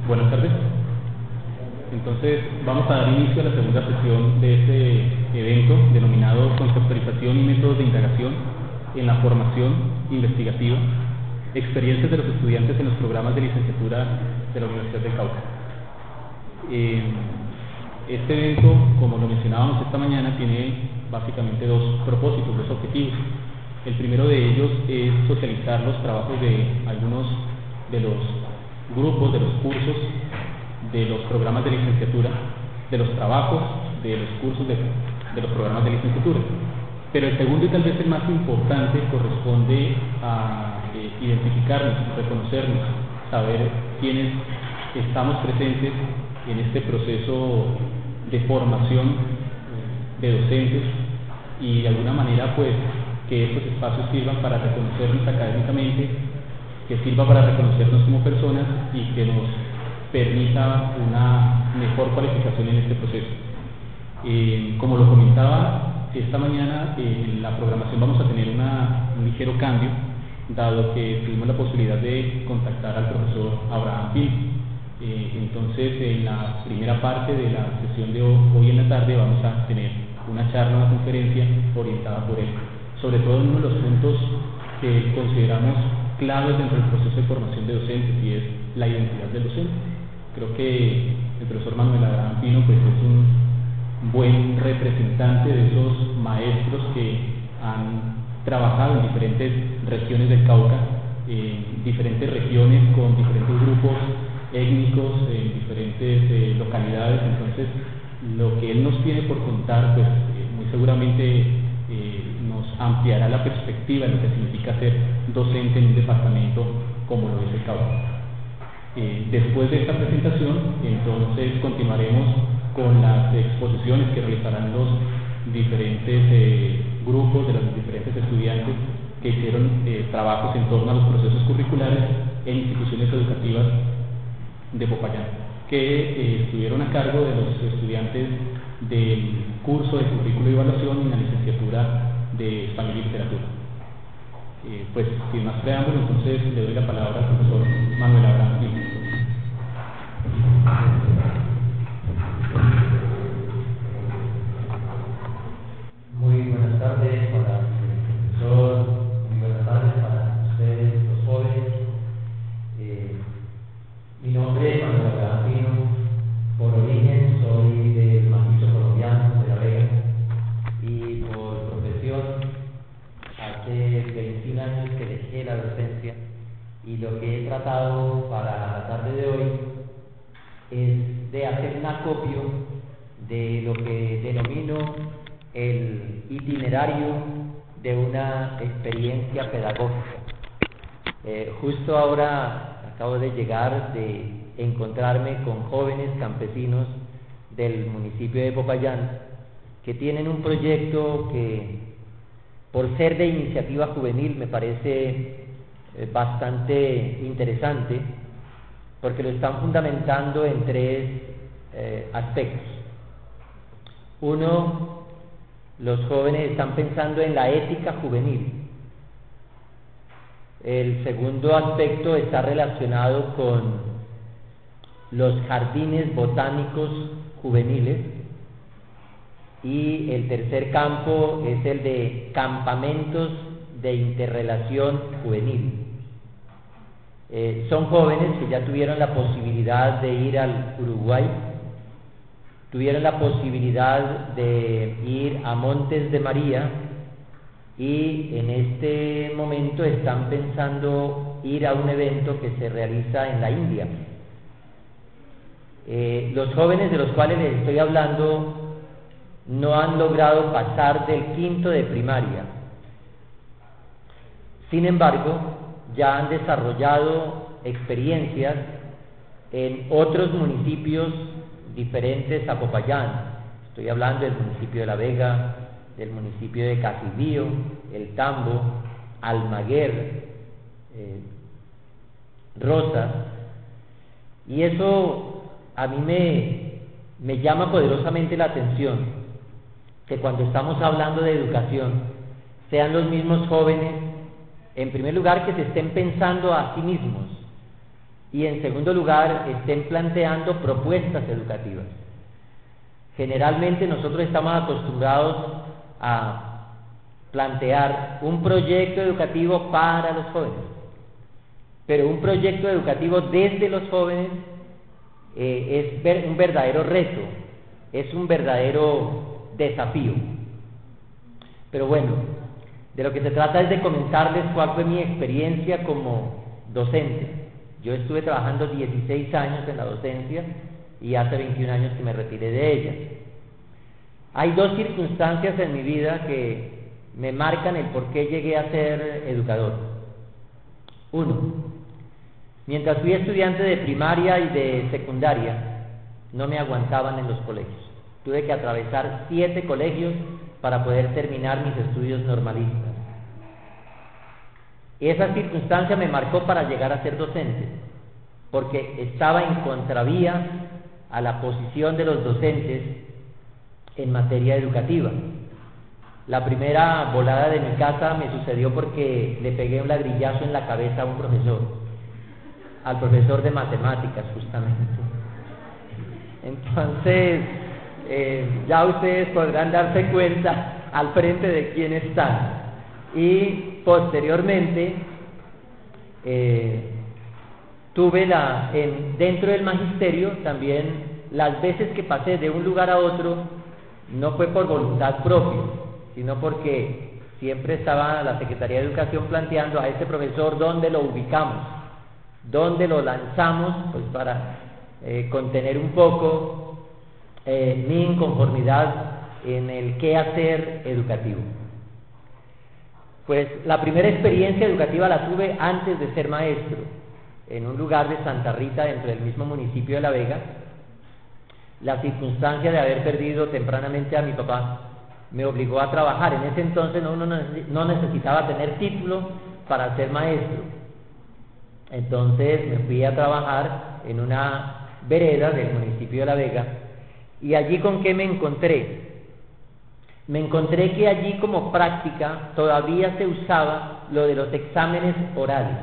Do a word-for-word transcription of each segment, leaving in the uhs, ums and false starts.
Buenas tardes. Entonces, vamos a dar inicio a la segunda sesión de este evento denominado Conceptualización y Métodos de Indagación en la Formación Investigativa, experiencias de los estudiantes en los programas de licenciatura de la Universidad del Cauca. Eh, este evento, como lo mencionábamos esta mañana, tiene básicamente dos propósitos, dos objetivos. El primero de ellos es socializar los trabajos de algunos de los grupos, de los cursos, de los programas de licenciatura, de los trabajos, de los cursos de, de los programas de licenciatura. Pero el segundo y tal vez el más importante corresponde a eh, identificarnos, reconocernos, saber quiénes estamos presentes en este proceso de formación de docentes y de alguna manera pues que estos espacios sirvan para reconocernos académicamente, que sirva para reconocernos como personas y que nos permita una mejor cualificación en este proceso. Eh, como lo comentaba esta mañana, eh, en la programación vamos a tener una, un ligero cambio, dado que tuvimos la posibilidad de contactar al profesor Abraham Pino. Eh, entonces, en la primera parte de la sesión de hoy en la tarde vamos a tener una charla, una conferencia orientada por él, sobre todo en uno de los puntos que consideramos claves dentro del proceso de formación de docentes, y es la identidad del docente. Creo que el profesor Manuel Abraham Pino pues, es un buen representante de esos maestros que han trabajado en diferentes regiones del Cauca, en diferentes regiones con diferentes grupos étnicos, en diferentes eh, localidades. Entonces, lo que él nos tiene por contar, pues eh, muy seguramente eh, nos ampliará la perspectiva de lo que significa ser docente en un departamento como lo es el Cauca. Eh, después de esta presentación, entonces continuaremos con las exposiciones que realizarán los diferentes eh, grupos de los diferentes estudiantes que hicieron eh, trabajos en torno a los procesos curriculares en instituciones educativas de Popayán, que eh, estuvieron a cargo de los estudiantes del curso de currículo y evaluación en la licenciatura de Español y Literatura. Eh, pues sin más preámbulo, entonces le doy la palabra al profesor Manuel Abraham Pino. Muy buenas tardes para el profesor, muy buenas tardes para ustedes, los jóvenes. Eh, mi nombre es Manuel Abraham Pino, por origen soy del macizo colombiano de La Vega y por profesión hace veintiún años que dejé la docencia, y lo que he tratado para la tarde de hoy es de hacer un acopio de lo que denomino el itinerario de una experiencia pedagógica. Eh, justo ahora acabo de llegar de encontrarme con jóvenes campesinos del municipio de Popayán que tienen un proyecto que, por ser de iniciativa juvenil, me parece eh, bastante interesante, porque lo están fundamentando en tres eh, aspectos. Uno, los jóvenes están pensando en la ética juvenil. El segundo aspecto está relacionado con los jardines botánicos juveniles, y el tercer campo es el de campamentos de interrelación juvenil. Eh, son jóvenes que ya tuvieron la posibilidad de ir al Uruguay, tuvieron la posibilidad de ir a Montes de María, y en este momento están pensando ir a un evento que se realiza en la India. Eh, los jóvenes de los cuales les estoy hablando no han logrado pasar del quinto de primaria. Sin embargo, ya han desarrollado experiencias en otros municipios diferentes a Popayán. Estoy hablando del municipio de La Vega, del municipio de Casilbío, El Tambo, Almaguer, eh, Rosas, y eso a mí me, me llama poderosamente la atención, que cuando estamos hablando de educación sean los mismos jóvenes, en primer lugar, que se estén pensando a sí mismos, y en segundo lugar estén planteando propuestas educativas. Generalmente nosotros estamos acostumbrados a plantear un proyecto educativo para los jóvenes, pero un proyecto educativo desde los jóvenes eh, es ver, un verdadero reto, es un verdadero desafío. Pero bueno, de lo que se trata es de comentarles cuál fue mi experiencia como docente. Yo estuve trabajando dieciséis años en la docencia y hace veintiún años que me retiré de ella. Hay dos circunstancias en mi vida que me marcan el por qué llegué a ser educador. Uno, mientras fui estudiante de primaria y de secundaria, no me aguantaban en los colegios. Tuve que atravesar siete colegios para poder terminar mis estudios normalistas. Esa circunstancia me marcó para llegar a ser docente, porque estaba en contravía a la posición de los docentes en materia educativa. La primera volada de mi casa me sucedió porque le pegué un ladrillazo en la cabeza a un profesor, al profesor de matemáticas justamente. Entonces, eh, ya ustedes podrán darse cuenta al frente de quién están. Y posteriormente eh, tuve la en, dentro del magisterio también las veces que pasé de un lugar a otro no fue por voluntad propia, sino porque siempre estaba la Secretaría de Educación planteando a ese profesor dónde lo ubicamos, dónde lo lanzamos, pues para eh, contener un poco eh, mi inconformidad en el quehacer educativo. Pues la primera experiencia educativa la tuve antes de ser maestro, en un lugar de Santa Rita, dentro del mismo municipio de La Vega. La circunstancia de haber perdido tempranamente a mi papá me obligó a trabajar. En ese entonces no, uno no necesitaba tener título para ser maestro. Entonces me fui a trabajar en una vereda del municipio de La Vega. ¿Y allí con qué me encontré? Me encontré que allí como práctica todavía se usaba lo de los exámenes orales.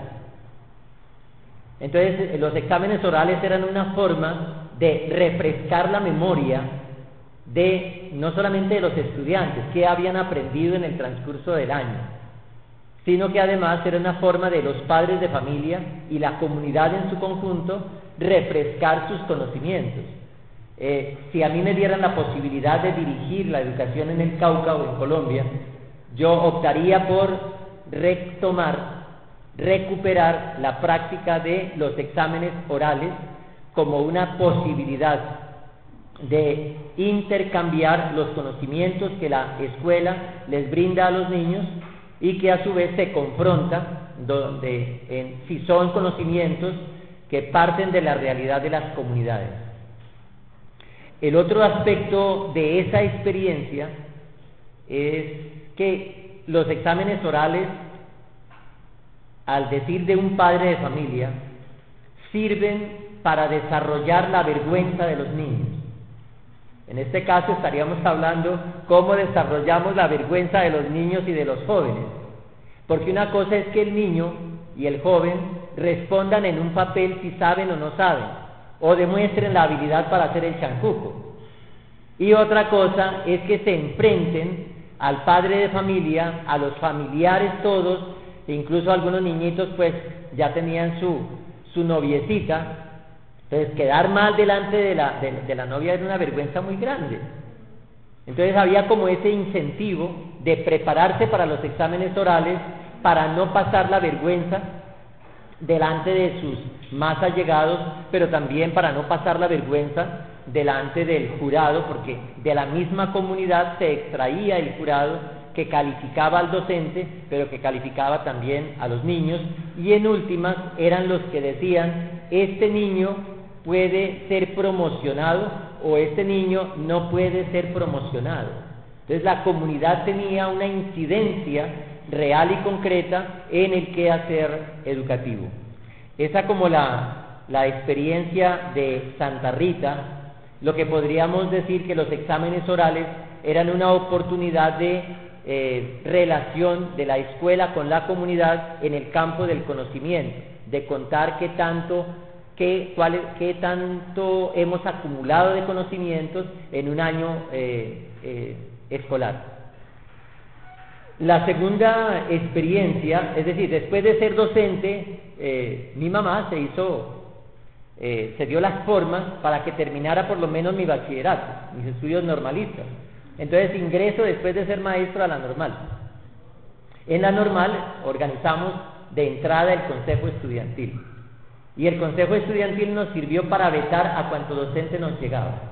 Entonces los exámenes orales eran una forma de refrescar la memoria de no solamente de los estudiantes que habían aprendido en el transcurso del año, sino que además era una forma de los padres de familia y la comunidad en su conjunto refrescar sus conocimientos. Eh, si a mí me dieran la posibilidad de dirigir la educación en el Cauca o en Colombia, yo optaría por retomar, recuperar la práctica de los exámenes orales como una posibilidad de intercambiar los conocimientos que la escuela les brinda a los niños y que a su vez se confronta donde, en, si son conocimientos que parten de la realidad de las comunidades. El otro aspecto de esa experiencia es que los exámenes orales, al decir de un padre de familia, sirven para desarrollar la vergüenza de los niños. En este caso estaríamos hablando cómo desarrollamos la vergüenza de los niños y de los jóvenes, porque una cosa es que el niño y el joven respondan en un papel si saben o no saben, o demuestren la habilidad para hacer el chancuco. Y otra cosa es que se enfrenten al padre de familia, a los familiares todos, e incluso algunos niñitos pues ya tenían su, su noviecita. Entonces quedar mal delante de la, de, de la novia era una vergüenza muy grande. Entonces había como ese incentivo de prepararse para los exámenes orales para no pasar la vergüenza delante de sus más allegados, pero también para no pasar la vergüenza delante del jurado, porque de la misma comunidad se extraía el jurado que calificaba al docente, pero que calificaba también a los niños, y en últimas eran los que decían: este niño puede ser promocionado o este niño no puede ser promocionado. Entonces la comunidad tenía una incidencia real y concreta en el quehacer educativo. Esa como la, la experiencia de Santa Rita, lo que podríamos decir que los exámenes orales eran una oportunidad de eh, relación de la escuela con la comunidad en el campo del conocimiento, de contar qué tanto qué, cuál, qué tanto hemos acumulado de conocimientos en un año eh, eh, escolar. La segunda experiencia, es decir, después de ser docente, eh, mi mamá se hizo, eh, se dio las formas para que terminara por lo menos mi bachillerato, mis estudios normalistas. Entonces ingreso después de ser maestro a la normal. En la normal organizamos de entrada el consejo estudiantil. Y el consejo estudiantil nos sirvió para vetar a cuanto docente nos llegaba.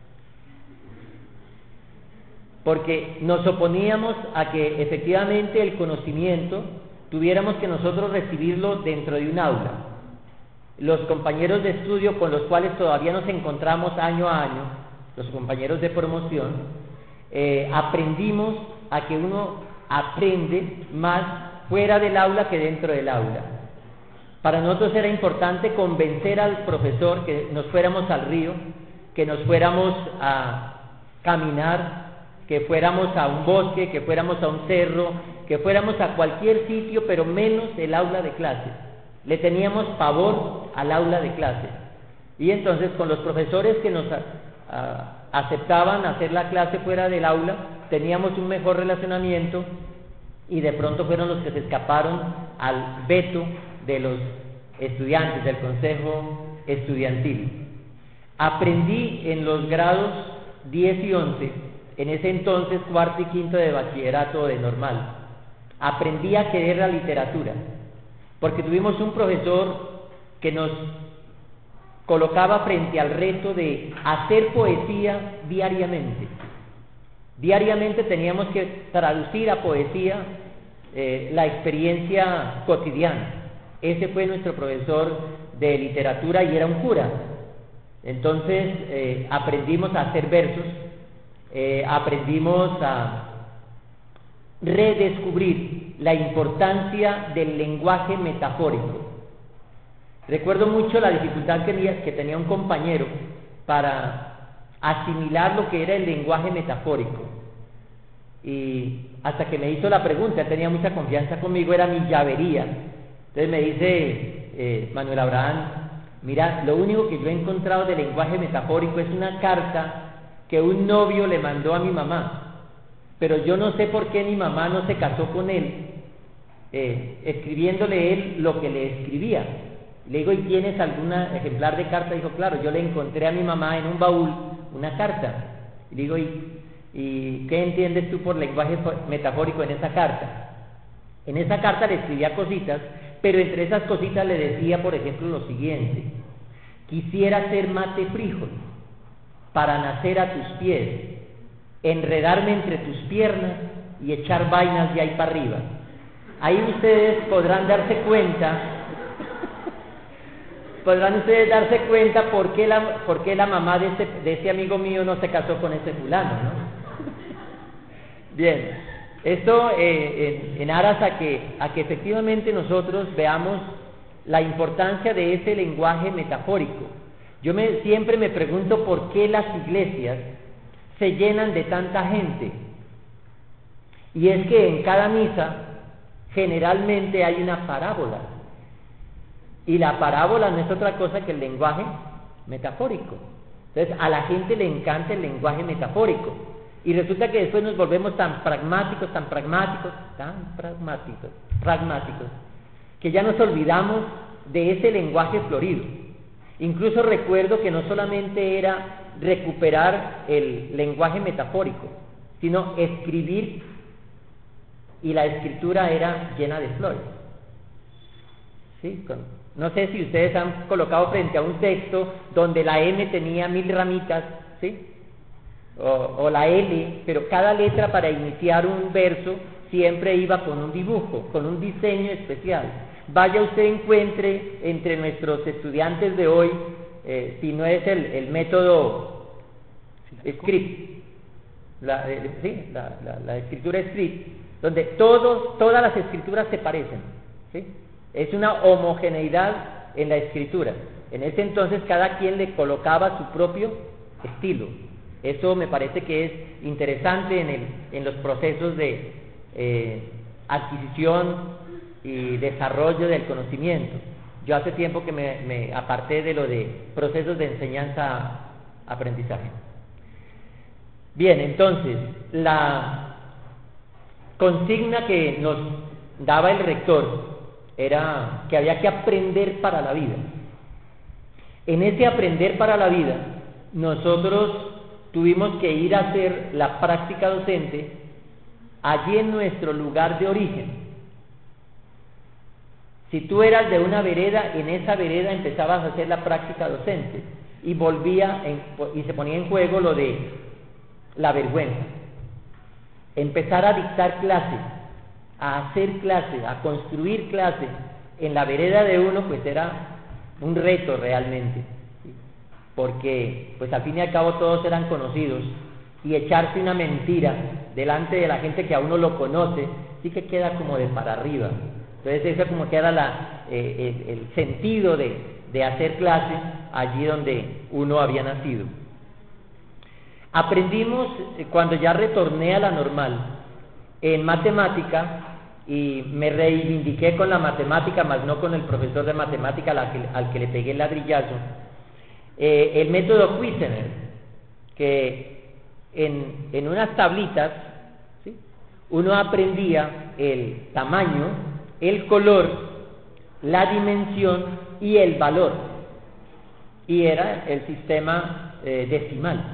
Porque nos oponíamos a que efectivamente el conocimiento tuviéramos que nosotros recibirlo dentro de un aula. Los compañeros de estudio con los cuales todavía nos encontramos año a año, los compañeros de promoción, eh, aprendimos a que uno aprende más fuera del aula que dentro del aula. Para nosotros era importante convencer al profesor que nos fuéramos al río, que nos fuéramos a caminar, que fuéramos a un bosque, que fuéramos a un cerro, que fuéramos a cualquier sitio, pero menos el aula de clases. Le teníamos pavor al aula de clases. Y entonces con los profesores que nos a, a, aceptaban hacer la clase fuera del aula, teníamos un mejor relacionamiento, y de pronto fueron los que se escaparon al veto de los estudiantes del consejo estudiantil. Aprendí en los grados diez y once, en ese entonces cuarto y quinto de bachillerato de normal, aprendí a querer la literatura, porque tuvimos un profesor que nos colocaba frente al reto de hacer poesía diariamente. Diariamente teníamos que traducir a poesía eh, la experiencia cotidiana. Ese fue nuestro profesor de literatura y era un cura. Entonces eh, aprendimos a hacer versos, eh, aprendimos a redescubrir la importancia del lenguaje metafórico. Recuerdo mucho la dificultad que tenía, que tenía un compañero para asimilar lo que era el lenguaje metafórico. Y hasta que me hizo la pregunta, tenía mucha confianza conmigo, era mi llavería. Entonces me dice eh, Manuel Abraham, mira, lo único que yo he encontrado de lenguaje metafórico es una carta que un novio le mandó a mi mamá, pero yo no sé por qué mi mamá no se casó con él, eh, escribiéndole él lo que le escribía. Le digo, ¿y tienes algún ejemplar de carta? Dijo, claro, yo le encontré a mi mamá en un baúl una carta. Y digo, ¿y, ¿y qué entiendes tú por lenguaje metafórico en esa carta? En esa carta le escribía cositas, pero entre esas cositas le decía, por ejemplo, lo siguiente: quisiera ser mate frijol para nacer a tus pies, enredarme entre tus piernas y echar vainas de ahí para arriba. Ahí ustedes podrán darse cuenta, podrán ustedes darse cuenta por qué la, por qué la mamá de ese, de ese amigo mío no se casó con ese fulano, ¿no? Bien, esto eh, en, en aras a que, a que efectivamente nosotros veamos la importancia de ese lenguaje metafórico. Yo me, siempre me pregunto por qué las iglesias se llenan de tanta gente. Y es que en cada misa generalmente hay una parábola. Y la parábola no es otra cosa que el lenguaje metafórico. Entonces a la gente le encanta el lenguaje metafórico. Y resulta que después nos volvemos tan pragmáticos, tan pragmáticos, tan pragmáticos, pragmáticos, que ya nos olvidamos de ese lenguaje florido. Incluso recuerdo que no solamente era recuperar el lenguaje metafórico, sino escribir, y la escritura era llena de flores. ¿Sí? No sé si ustedes han colocado frente a un texto donde la M tenía mil ramitas, ¿sí? O, o la L, pero cada letra para iniciar un verso siempre iba con un dibujo, con un diseño especial. Vaya usted encuentre entre nuestros estudiantes de hoy, eh, si no es el, el método script, la, eh, sí, la, la, la escritura script, donde todos, todas las escrituras se parecen, ¿sí? Es una homogeneidad en la escritura. En ese entonces cada quien le colocaba su propio estilo. Eso me parece que es interesante en, el, en los procesos de eh, adquisición y desarrollo del conocimiento. Yo hace tiempo que me, me aparté de lo de procesos de enseñanza-aprendizaje. Bien, entonces, la consigna que nos daba el rector era que había que aprender para la vida. En ese aprender para la vida, nosotros tuvimos que ir a hacer la práctica docente allí en nuestro lugar de origen. Si tú eras de una vereda, en esa vereda empezabas a hacer la práctica docente y volvía en, y se ponía en juego lo de la vergüenza. Empezar a dictar clases, a hacer clases, a construir clases en la vereda de uno, pues era un reto realmente, ¿sí? Porque pues al fin y al cabo todos eran conocidos y echarse una mentira delante de la gente que a uno lo conoce sí que queda como de para arriba. Entonces eso como que era la, eh, el, el sentido de, de hacer clases allí donde uno había nacido. Aprendimos, eh, cuando ya retorné a la normal, en matemática, y me reivindiqué con la matemática, más no con el profesor de matemática al que, al que le pegué el ladrillazo, eh, el método Cuisener, que en, en unas tablitas, ¿sí?, uno aprendía el tamaño, el color, la dimensión y el valor, y era el sistema eh, decimal.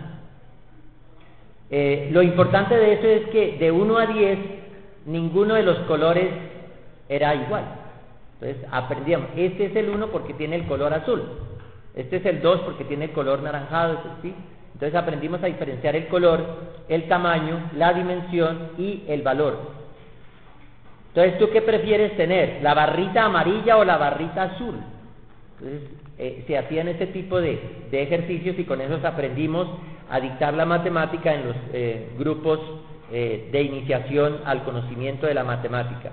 Eh, lo importante de eso es que de uno a diez ninguno de los colores era igual. Entonces aprendíamos, este es el uno porque tiene el color azul, este es el dos porque tiene el color naranjado, ¿sí? Entonces aprendimos a diferenciar el color, el tamaño, la dimensión y el valor. Entonces, ¿tú qué prefieres tener? ¿La barrita amarilla o la barrita azul? Entonces, eh, se hacían ese tipo de, de ejercicios y con esos aprendimos a dictar la matemática en los eh, grupos eh, de iniciación al conocimiento de la matemática.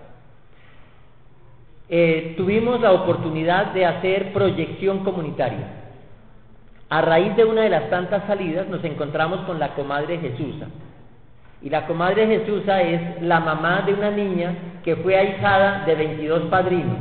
Eh, tuvimos la oportunidad de hacer proyección comunitaria. A raíz de una de las tantas salidas nos encontramos con la comadre Jesusa. Y la comadre Jesusa es la mamá de una niña que fue ahijada de veintidós padrinos.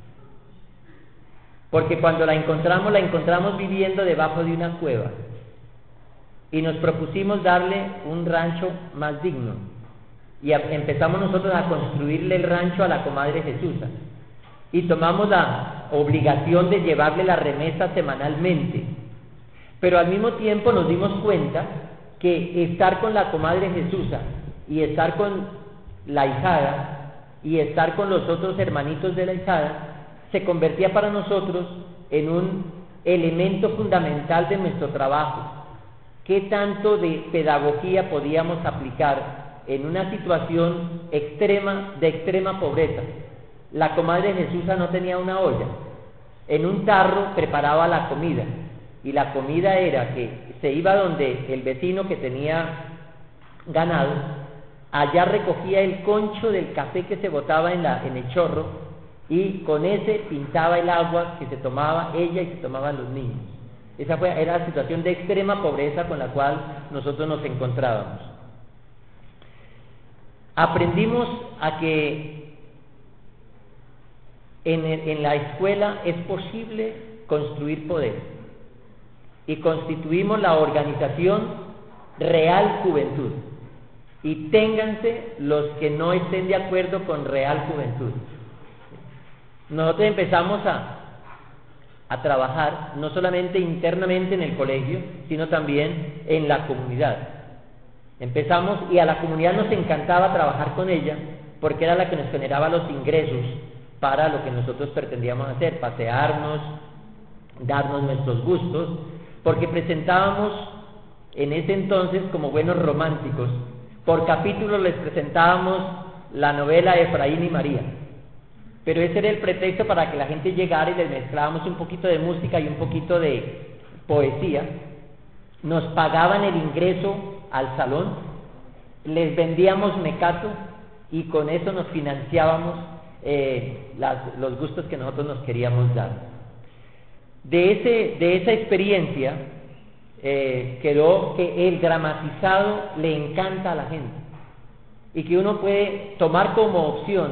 Porque cuando la encontramos, la encontramos viviendo debajo de una cueva. Y nos propusimos darle un rancho más digno. Y a, empezamos nosotros a construirle el rancho a la comadre Jesusa. Y tomamos la obligación de llevarle la remesa semanalmente. Pero al mismo tiempo nos dimos cuenta que estar con la comadre Jesusa y estar con la hijada y estar con los otros hermanitos de la hijada se convertía para nosotros en un elemento fundamental de nuestro trabajo. ¿Qué tanto de pedagogía podíamos aplicar en una situación extrema, de extrema pobreza? La comadre Jesusa no tenía una olla, en un tarro preparaba la comida, y la comida era que se iba donde el vecino que tenía ganado, allá recogía el concho del café que se botaba en, la, en el chorro, y con ese pintaba el agua que se tomaba ella y se tomaban los niños. Esa fue, era la situación de extrema pobreza con la cual nosotros nos encontrábamos. Aprendimos a que en, en la escuela es posible construir poder. Y constituimos la organización Real Juventud. Y ténganse los que no estén de acuerdo con Real Juventud. Nosotros empezamos a, a trabajar no solamente internamente en el colegio, sino también en la comunidad. Empezamos y a la comunidad nos encantaba trabajar con ella porque era la que nos generaba los ingresos para lo que nosotros pretendíamos hacer, pasearnos, darnos nuestros gustos, porque presentábamos en ese entonces, como buenos románticos, por capítulos les presentábamos la novela de Efraín y María, pero ese era el pretexto para que la gente llegara y les mezclábamos un poquito de música y un poquito de poesía. Nos pagaban el ingreso al salón, les vendíamos mecato y con eso nos financiábamos eh, las, los gustos que nosotros nos queríamos dar. De, ese, de esa experiencia eh, quedó que el gramatizado le encanta a la gente y que uno puede tomar como opción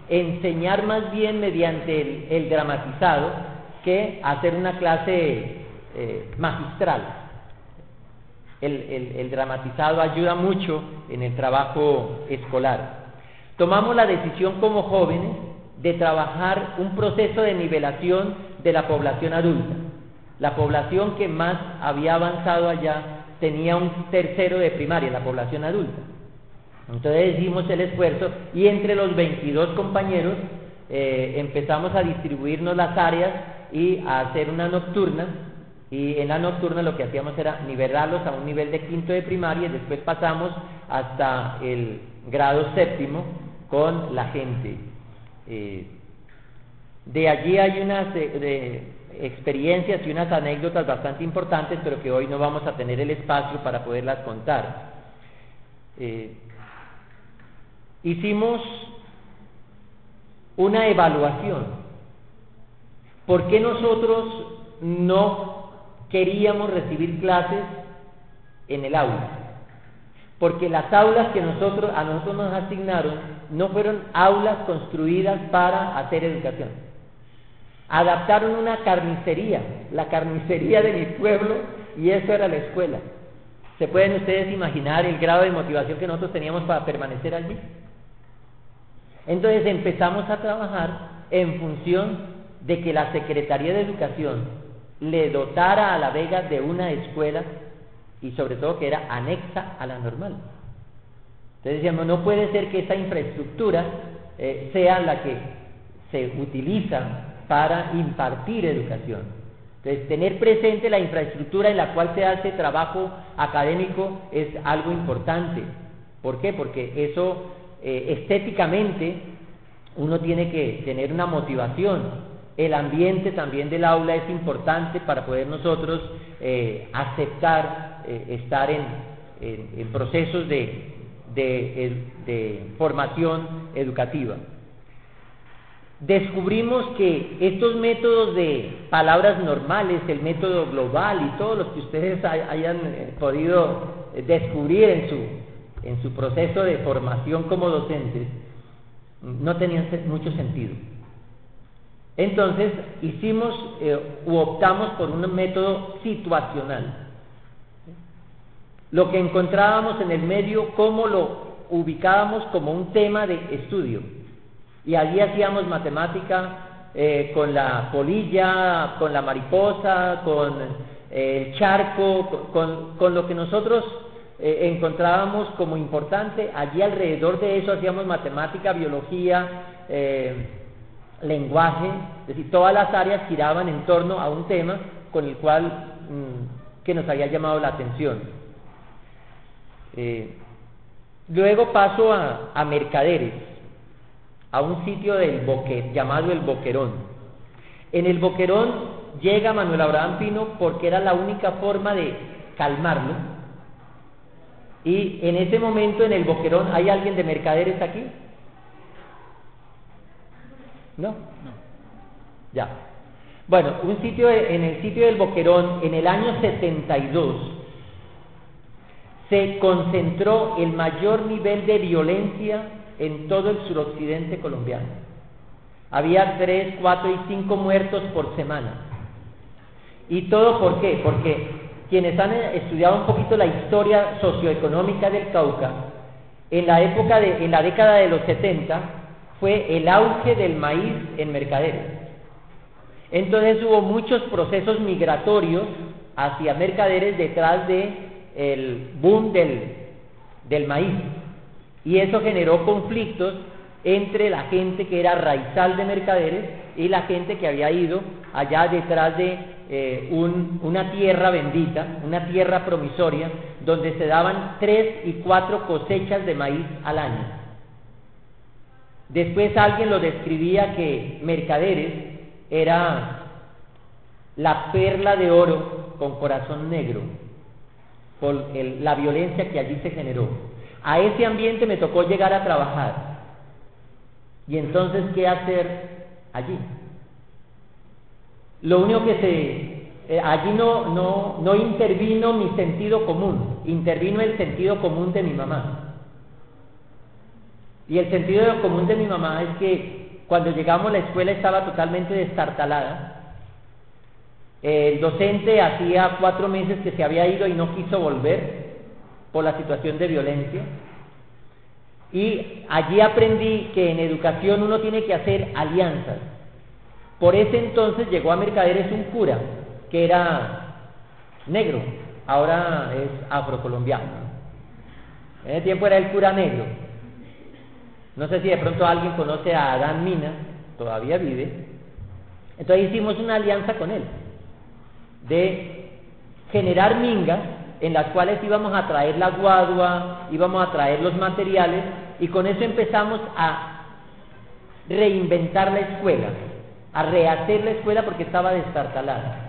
enseñar más bien mediante el, el dramatizado que hacer una clase eh, magistral. El, el, el dramatizado ayuda mucho en el trabajo escolar. Tomamos la decisión como jóvenes de trabajar un proceso de nivelación de la población adulta. La población que más había avanzado allá tenía un tercero de primaria, la población adulta. Entonces hicimos el esfuerzo y entre los veintidós compañeros eh, empezamos a distribuirnos las áreas y a hacer una nocturna, y en la nocturna lo que hacíamos era nivelarlos a un nivel de quinto de primaria y después pasamos hasta el grado séptimo con la gente. Eh, de allí hay unas eh, de experiencias y unas anécdotas bastante importantes, pero que hoy no vamos a tener el espacio para poderlas contar. Eh, hicimos una evaluación. ¿Por qué nosotros no queríamos recibir clases en el aula? Porque las aulas que nosotros a nosotros nos asignaron no fueron aulas construidas para hacer educación. Adaptaron una carnicería, la carnicería de mi pueblo, y eso era la escuela. ¿Se pueden ustedes imaginar el grado de motivación que nosotros teníamos para permanecer allí? Entonces empezamos a trabajar en función de que la Secretaría de Educación le dotara a La Vega de una escuela y sobre todo que era anexa a la normal. Entonces decíamos, no puede ser que esa infraestructura eh, sea la que se utiliza para impartir educación. Entonces tener presente la infraestructura en la cual se hace trabajo académico es algo importante. ¿Por qué? Porque eso eh, estéticamente uno tiene que tener una motivación. El ambiente también del aula es importante para poder nosotros eh, aceptar eh, estar en, en, en procesos de, de, de formación educativa. Descubrimos que estos métodos de palabras normales, el método global y todos los que ustedes hayan eh, podido descubrir en su, en su proceso de formación como docentes, no tenían mucho sentido. Entonces hicimos eh, u optamos por un método situacional. Lo que encontrábamos en el medio, cómo lo ubicábamos como un tema de estudio. Y allí hacíamos matemática eh, con la polilla, con la mariposa, con eh, el charco, con, con lo que nosotros eh, encontrábamos como importante. Allí alrededor de eso hacíamos matemática, biología, eh, lenguaje, es decir, todas las áreas giraban en torno a un tema con el cual mmm, que nos había llamado la atención. Eh, luego paso a, a Mercaderes, a un sitio del Boquer, llamado el Boquerón. En el Boquerón llega Manuel Abraham Pino porque era la única forma de calmarlo, y en ese momento en el Boquerón, ¿hay alguien de Mercaderes aquí? ¿No? No. Ya. Bueno, un sitio de, en el sitio del Boquerón, en el año setenta y dos, se concentró el mayor nivel de violencia en todo el suroccidente colombiano. Había tres, cuatro y cinco muertos por semana. ¿Y todo por qué? Porque quienes han estudiado un poquito la historia socioeconómica del Cauca, en la época de, en la década de los setenta, fue el auge del maíz en Mercaderes. Entonces hubo muchos procesos migratorios hacia Mercaderes detrás de el boom del, del maíz, y eso generó conflictos entre la gente que era raizal de Mercaderes y la gente que había ido allá detrás de eh, un, una tierra bendita, una tierra promisoria, donde se daban tres y cuatro cosechas de maíz al año. Después alguien lo describía que Mercaderes era la perla de oro con corazón negro, por el, la violencia que allí se generó. A ese ambiente me tocó llegar a trabajar. Y entonces, ¿qué hacer allí? Lo único que se... Eh, allí no, no, no intervino mi sentido común, intervino el sentido común de mi mamá. Y el sentido común de mi mamá es que cuando llegamos la escuela estaba totalmente destartalada. El docente hacía cuatro meses que se había ido y no quiso volver por la situación de violencia. Y allí aprendí que en educación uno tiene que hacer alianzas. Por ese entonces llegó a Mercaderes un cura que era negro, ahora es afrocolombiano. En ese tiempo era el cura negro. No sé si de pronto alguien conoce a Adán Mina, todavía vive. Entonces hicimos una alianza con él de generar mingas en las cuales íbamos a traer la guadua, íbamos a traer los materiales, y con eso empezamos a reinventar la escuela, a rehacer la escuela porque estaba destartalada.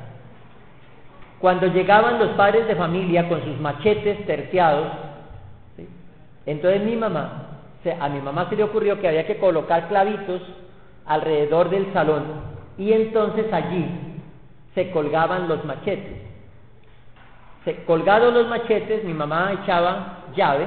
Cuando llegaban los padres de familia con sus machetes terciados, ¿sí? Entonces mi mamá, a mi mamá se le ocurrió que había que colocar clavitos alrededor del salón, y entonces allí se colgaban los machetes. Se, colgados los machetes, mi mamá echaba llave,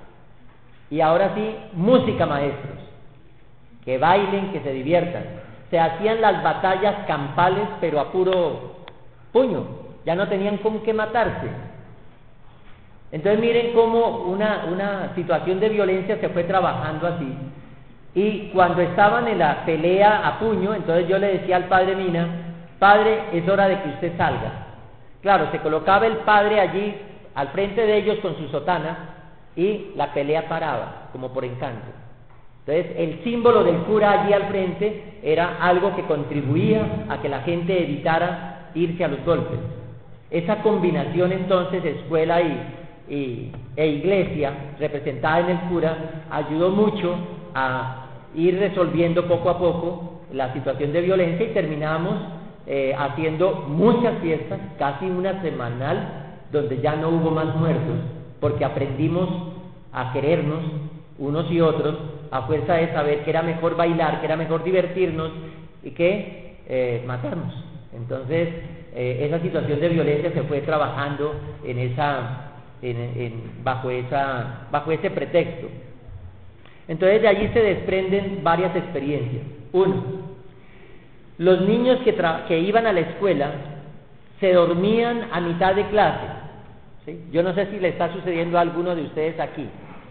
y ahora sí, música, maestros, que bailen, que se diviertan. Se hacían las batallas campales, pero a puro puño, ya no tenían con qué matarse. Entonces miren cómo una, una situación de violencia se fue trabajando así. Y cuando estaban en la pelea a puño, entonces yo le decía al padre Mina: padre, es hora de que usted salga. Claro, se colocaba el padre allí al frente de ellos con su sotana, y la pelea paraba, como por encanto. Entonces el símbolo del cura allí al frente era algo que contribuía a que la gente evitara irse a los golpes. Esa combinación entonces, escuela y, y, e iglesia, representada en el cura, ayudó mucho a ir resolviendo poco a poco la situación de violencia, y terminamos eh, haciendo muchas fiestas, casi una semanal, donde ya no hubo más muertos, porque aprendimos a querernos unos y otros a fuerza de saber que era mejor bailar, que era mejor divertirnos y que eh, matarnos. Entonces eh, esa situación de violencia se fue trabajando en esa, en, en, bajo, esa, bajo ese pretexto. Entonces de allí se desprenden varias experiencias. Uno, los niños que, tra que iban a la escuela se dormían a mitad de clase, ¿sí? Yo no sé si le está sucediendo a alguno de ustedes aquí,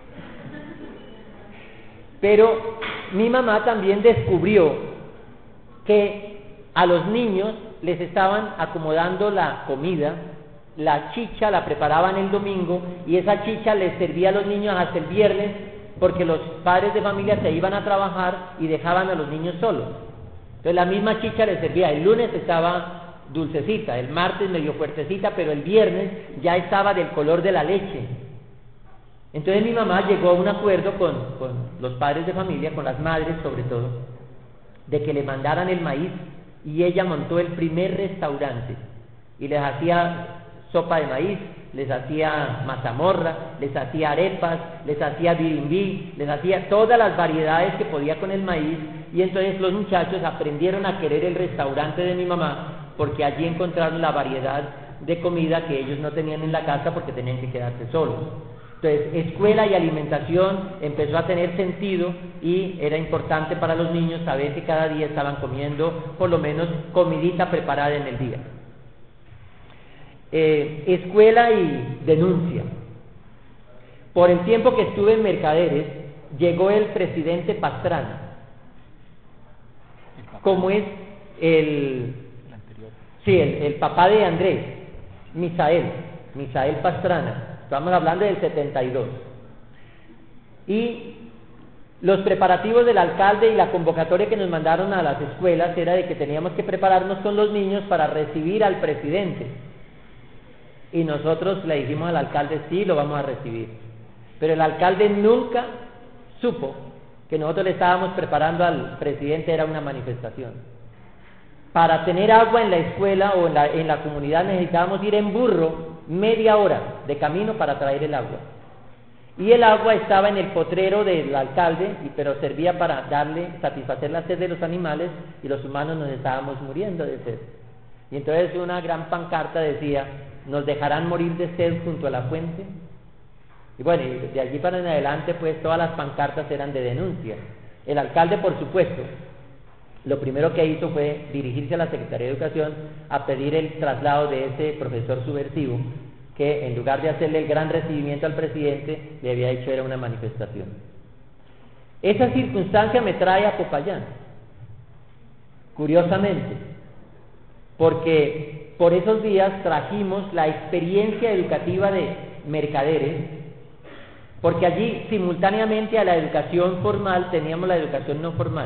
pero mi mamá también descubrió que a los niños les estaban acomodando la comida, la chicha la preparaban el domingo, y esa chicha les servía a los niños hasta el viernes, porque los padres de familia se iban a trabajar y dejaban a los niños solos. Entonces la misma chicha les servía. El lunes estaba dulcecita, el martes medio fuertecita, pero el viernes ya estaba del color de la leche. Entonces mi mamá llegó a un acuerdo con, con los padres de familia, con las madres sobre todo, de que le mandaran el maíz, y ella montó el primer restaurante y les hacía sopa de maíz, les hacía mazamorra, les hacía arepas, les hacía birimbí, les hacía todas las variedades que podía con el maíz. Y entonces los muchachos aprendieron a querer el restaurante de mi mamá, porque allí encontraron la variedad de comida que ellos no tenían en la casa porque tenían que quedarse solos. Entonces escuela y alimentación empezó a tener sentido, y era importante para los niños saber que cada día estaban comiendo por lo menos comidita preparada en el día. Eh, escuela y denuncia. Por el tiempo que estuve en Mercaderes, llegó el presidente Pastrana, como es el, sí, el, el papá de Andrés, Misael, Misael Pastrana. Estamos hablando del setenta y dos. Y los preparativos del alcalde y la convocatoria que nos mandaron a las escuelas era de que teníamos que prepararnos con los niños para recibir al presidente. Y nosotros le dijimos al alcalde: sí, lo vamos a recibir. Pero el alcalde nunca supo que nosotros le estábamos preparando al presidente, era una manifestación. Para tener agua en la escuela o en la, en la comunidad necesitábamos ir en burro media hora de camino para traer el agua. Y el agua estaba en el potrero del alcalde, y, pero servía para darle, satisfacer la sed de los animales, y los humanos nos estábamos muriendo de sed. Y entonces una gran pancarta decía: ¿nos dejarán morir de sed junto a la fuente? Y bueno, de allí para en adelante pues todas las pancartas eran de denuncia. El alcalde, por supuesto, lo primero que hizo fue dirigirse a la Secretaría de Educación a pedir el traslado de ese profesor subversivo, que en lugar de hacerle el gran recibimiento al presidente, le había hecho era una manifestación. Esa circunstancia me trae a Popayán, curiosamente, porque por esos días trajimos la experiencia educativa de Mercaderes, porque allí simultáneamente a la educación formal teníamos la educación no formal.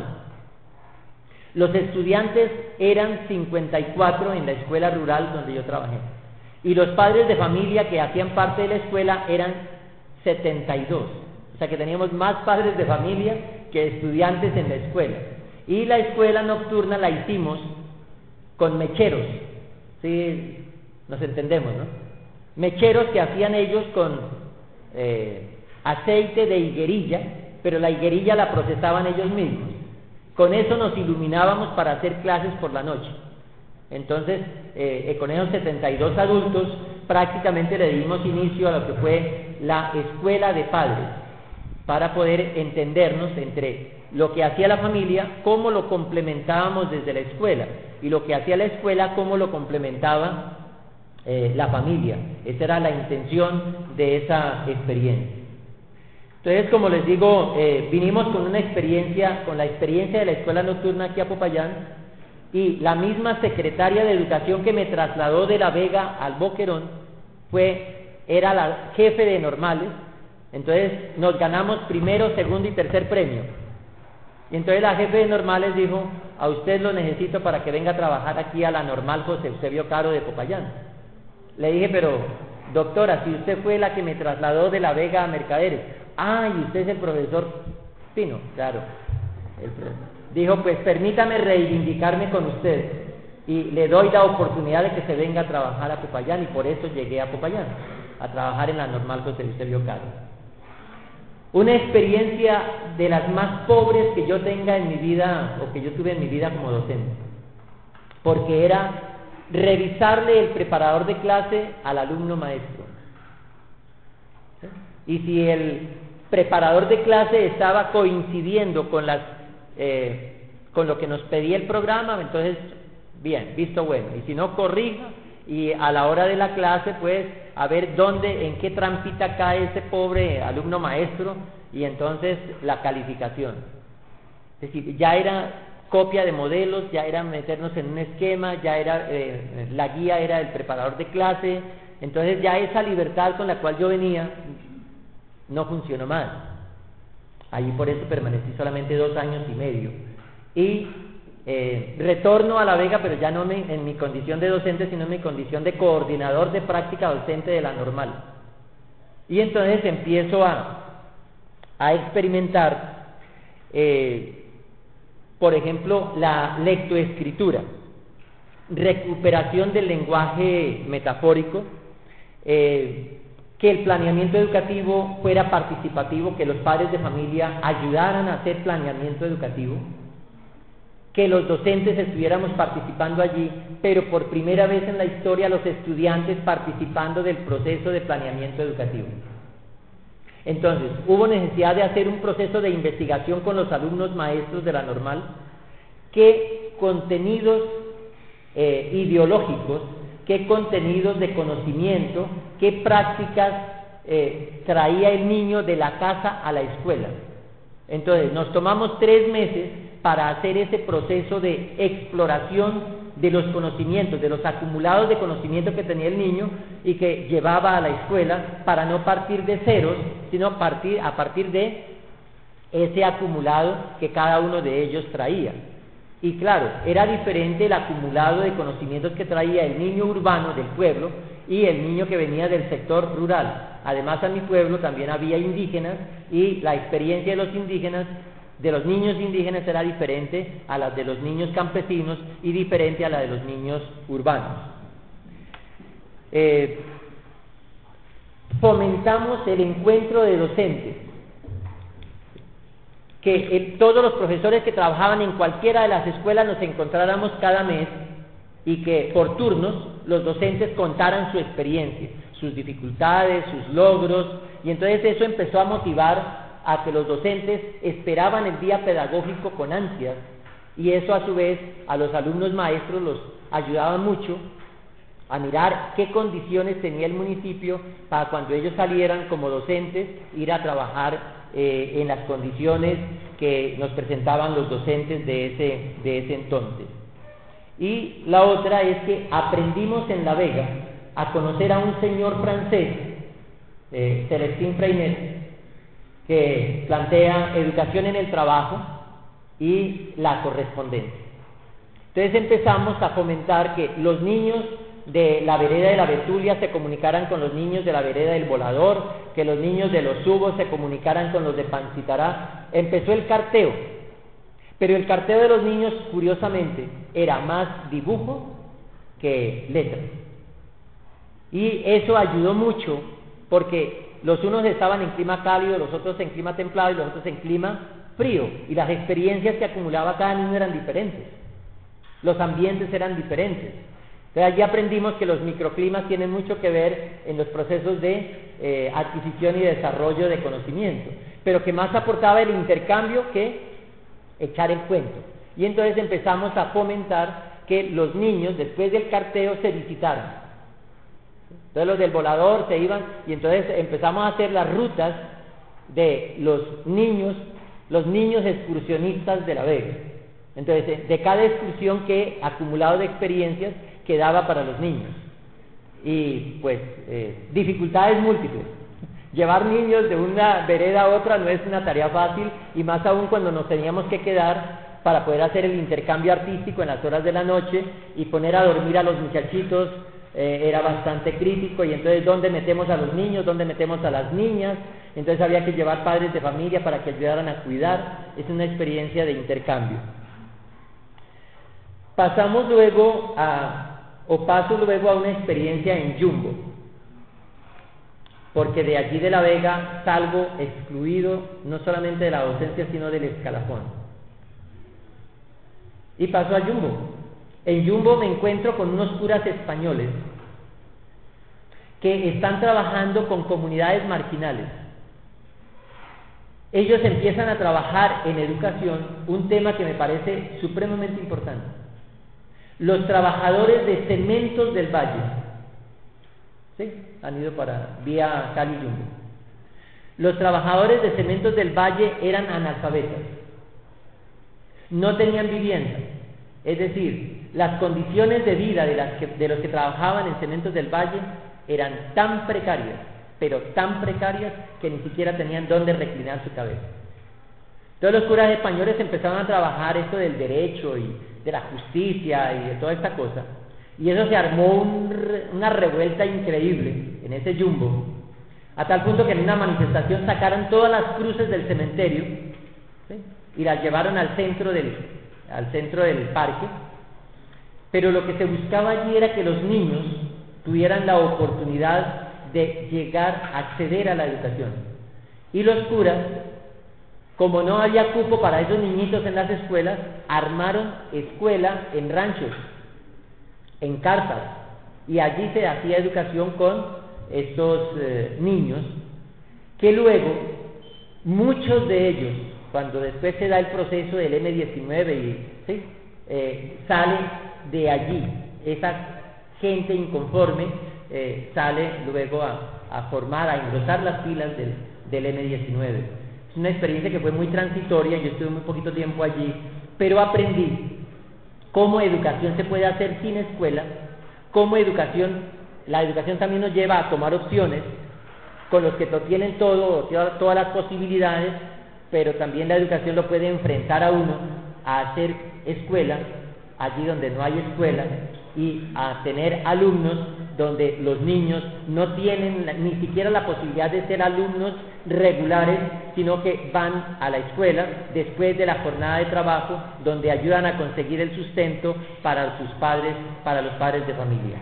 Los estudiantes eran cincuenta y cuatro en la escuela rural donde yo trabajé, y los padres de familia que hacían parte de la escuela eran setenta y dos, o sea que teníamos más padres de familia que estudiantes en la escuela. Y la escuela nocturna la hicimos con mecheros, ¿sí? Nos entendemos, ¿no? Mecheros que hacían ellos con eh, aceite de higuerilla, pero la higuerilla la procesaban ellos mismos. Con eso nos iluminábamos para hacer clases por la noche. Entonces, eh, con esos setenta y dos adultos, prácticamente le dimos inicio a lo que fue la escuela de padres, para poder entendernos entre lo que hacía la familia, cómo lo complementábamos desde la escuela, y lo que hacía la escuela, cómo lo complementaba eh, la familia. Esa era la intención de esa experiencia. Entonces, como les digo, eh, vinimos con una experiencia, con la experiencia de la escuela nocturna aquí a Popayán, y la misma secretaria de Educación que me trasladó de La Vega al Boquerón fue, era la jefe de normales. Entonces nos ganamos primero, segundo y tercer premio. Y entonces la jefe de normales dijo: a usted lo necesito para que venga a trabajar aquí a la normal José Eusebio Caro de Popayán. Le dije: pero doctora, si usted fue la que me trasladó de La Vega a Mercaderes. Ah, y usted es el profesor Pino. Claro, el profesor. Dijo: pues permítame reivindicarme con usted y le doy la oportunidad de que se venga a trabajar a Popayán, y por eso llegué a Popayán, a trabajar en la normal José Eusebio Caro. Una experiencia de las más pobres que yo tenga en mi vida, o que yo tuve en mi vida como docente, porque era revisarle el preparador de clase al alumno maestro. ¿Sí? Y si el preparador de clase estaba coincidiendo con las eh, con lo que nos pedía el programa, entonces bien, visto bueno, y si no, corrija, y a la hora de la clase pues a ver dónde, en qué trampita cae ese pobre alumno maestro, y entonces la calificación. Es decir, ya era copia de modelos, ya era meternos en un esquema, ya era eh, la guía era el preparador de clase. Entonces ya esa libertad con la cual yo venía no funcionó más. Allí por eso permanecí solamente dos años y medio, y eh, retorno a La Vega, pero ya no me, en mi condición de docente, sino en mi condición de coordinador de práctica docente de la normal. Y entonces empiezo a, a experimentar eh, por ejemplo, la lectoescritura, recuperación del lenguaje metafórico, eh, que el planeamiento educativo fuera participativo, que los padres de familia ayudaran a hacer planeamiento educativo, que los docentes estuviéramos participando allí, pero por primera vez en la historia los estudiantes participando del proceso de planeamiento educativo. Entonces, hubo necesidad de hacer un proceso de investigación con los alumnos maestros de la normal, qué contenidos eh, ideológicos, qué contenidos de conocimiento, qué prácticas eh, traía el niño de la casa a la escuela. Entonces, nos tomamos tres meses para hacer ese proceso de exploración de los conocimientos, de los acumulados de conocimiento que tenía el niño y que llevaba a la escuela, para no partir de ceros, sino partir a partir de ese acumulado que cada uno de ellos traía. Y claro, era diferente el acumulado de conocimientos que traía el niño urbano del pueblo y el niño que venía del sector rural. Además, en mi pueblo también había indígenas, y la experiencia de los indígenas, de los niños indígenas, era diferente a la de los niños campesinos y diferente a la de los niños urbanos. Eh, fomentamos el encuentro de docentes, que eh, todos los profesores que trabajaban en cualquiera de las escuelas nos encontráramos cada mes, y que por turnos los docentes contaran su experiencia, sus dificultades, sus logros, y entonces eso empezó a motivar a que los docentes esperaban el día pedagógico con ansias, Y eso a su vez a los alumnos maestros los ayudaba mucho a mirar qué condiciones tenía el municipio para cuando ellos salieran como docentes ir a trabajar eh, en las condiciones que nos presentaban los docentes de ese, de ese entonces. Y la otra es que aprendimos en La Vega a conocer a un señor francés, eh, Celestín Freinet, que plantea educación en el trabajo y la correspondencia. Entonces empezamos a fomentar que los niños de la vereda de la Betulia se comunicaran con los niños de la vereda del Volador, que los niños de los Subos se comunicaran con los de Pancitará. Empezó el carteo, pero el carteo de los niños, curiosamente, era más dibujo que letra. Y eso ayudó mucho, porque los unos estaban en clima cálido, los otros en clima templado y los otros en clima frío, y las experiencias que acumulaba cada niño eran diferentes, los ambientes eran diferentes. Entonces allí aprendimos que los microclimas tienen mucho que ver en los procesos de eh, adquisición y desarrollo de conocimiento, pero que más aportaba el intercambio que echar el cuento. Y entonces empezamos a fomentar que los niños, después del carteo, se visitaran. Entonces los del Volador se iban, y entonces empezamos a hacer las rutas de los niños, los niños excursionistas de La Vega. Entonces, de cada excursión que acumulado de experiencias quedaba para los niños. Y pues, eh, dificultades múltiples. Llevar niños de una vereda a otra no es una tarea fácil, y más aún cuando nos teníamos que quedar para poder hacer el intercambio artístico en las horas de la noche y poner a dormir a los muchachitos. Eh, era bastante crítico, y entonces ¿dónde metemos a los niños? ¿Dónde metemos a las niñas? Entonces había que llevar padres de familia para que ayudaran a cuidar. Es una experiencia de intercambio. Pasamos luego a, o paso luego a una experiencia en Yumbo, porque de allí de La Vega salgo excluido no solamente de la docencia, sino del escalafón. Y paso a Yumbo. En Yumbo me encuentro con unos curas españoles que están trabajando con comunidades marginales. Ellos empiezan a trabajar en educación un tema que me parece supremamente importante: los trabajadores de Cementos del Valle. ¿Sí? Han ido para vía Cali Yumbo. Los trabajadores de Cementos del Valle eran analfabetas, no tenían vivienda, es decir, las condiciones de vida de, las que, de los que trabajaban en Cementos del Valle eran tan precarias, pero tan precarias, que ni siquiera tenían dónde reclinar su cabeza. Entonces los curas españoles empezaron a trabajar esto del derecho y de la justicia y de toda esta cosa, y eso se armó un, una revuelta increíble en ese Yumbo, a tal punto que en una manifestación sacaron todas las cruces del cementerio, ¿sí?, y las llevaron al centro del, al centro del parque. Pero lo que se buscaba allí era que los niños tuvieran la oportunidad de llegar a acceder a la educación. Y los curas, como no había cupo para esos niñitos en las escuelas, armaron escuela en ranchos, en carpas, y allí se hacía educación con estos eh, niños, que luego muchos de ellos, cuando después se da el proceso del eme diecinueve y ¿sí? eh, salen de allí, esa gente inconforme eh, sale luego a, a formar, a engrosar las filas del, del eme diecinueve. Es una experiencia que fue muy transitoria, yo estuve muy poquito tiempo allí, pero aprendí cómo educación se puede hacer sin escuela, cómo educación, la educación también nos lleva a tomar opciones con los que tienen todo, todas las posibilidades, pero también la educación lo puede enfrentar a uno a hacer escuela allí donde no hay escuela, y a tener alumnos donde los niños no tienen ni siquiera la posibilidad de ser alumnos regulares, sino que van a la escuela después de la jornada de trabajo, donde ayudan a conseguir el sustento para sus padres, para los padres de familia.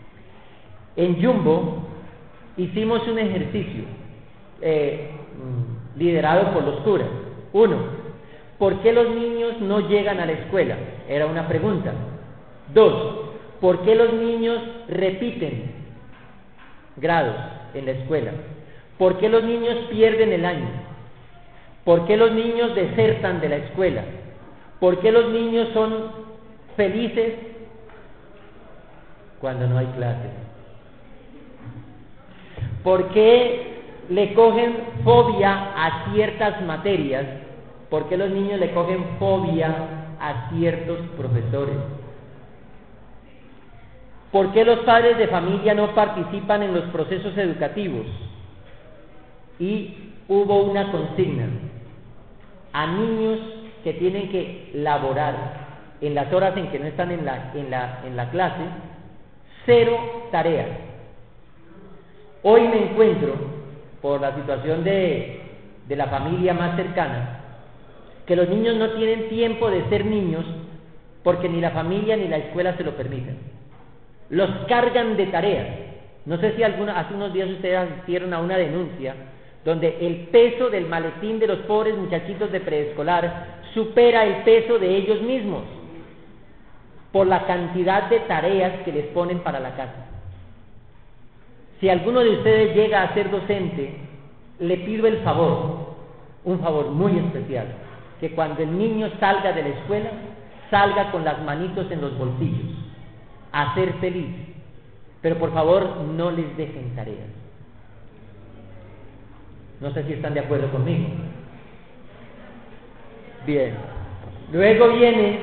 En Yumbo hicimos un ejercicio eh, liderado por los curas. Uno, ¿por qué los niños no llegan a la escuela? Era una pregunta. Dos, ¿por qué los niños repiten grados en la escuela? ¿Por qué los niños pierden el año? ¿Por qué los niños desertan de la escuela? ¿Por qué los niños son felices cuando no hay clases? ¿Por qué le cogen fobia a ciertas materias? ¿Por qué los niños le cogen fobia a ciertos profesores? ¿Por qué los padres de familia no participan en los procesos educativos? Y hubo una consigna a niños que tienen que laborar en las horas en que no están en la, en la, en la clase, cero tareas. Hoy me encuentro, por la situación de, de la familia más cercana, que los niños no tienen tiempo de ser niños porque ni la familia ni la escuela se lo permiten. Los cargan de tareas. No sé si alguna, hace unos días ustedes asistieron a una denuncia donde el peso del maletín de los pobres muchachitos de preescolar supera el peso de ellos mismos por la cantidad de tareas que les ponen para la casa. Si alguno de ustedes llega a ser docente, le pido el favor, un favor muy especial, que cuando el niño salga de la escuela, salga con las manitos en los bolsillos, a ser feliz, pero por favor no les dejen tareas. No sé si están de acuerdo conmigo. Bien, luego viene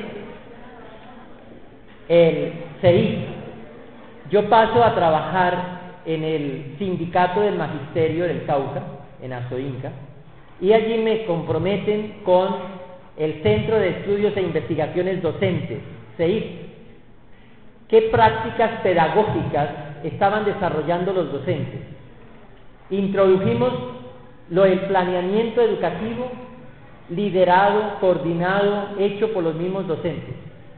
el C I C. Yo paso a trabajar en el sindicato del magisterio del Cauca, en Azoinca, y allí me comprometen con el Centro de Estudios e Investigaciones Docentes, C I C. ¿Qué prácticas pedagógicas estaban desarrollando los docentes? Introdujimos lo del planeamiento educativo, liderado, coordinado, hecho por los mismos docentes.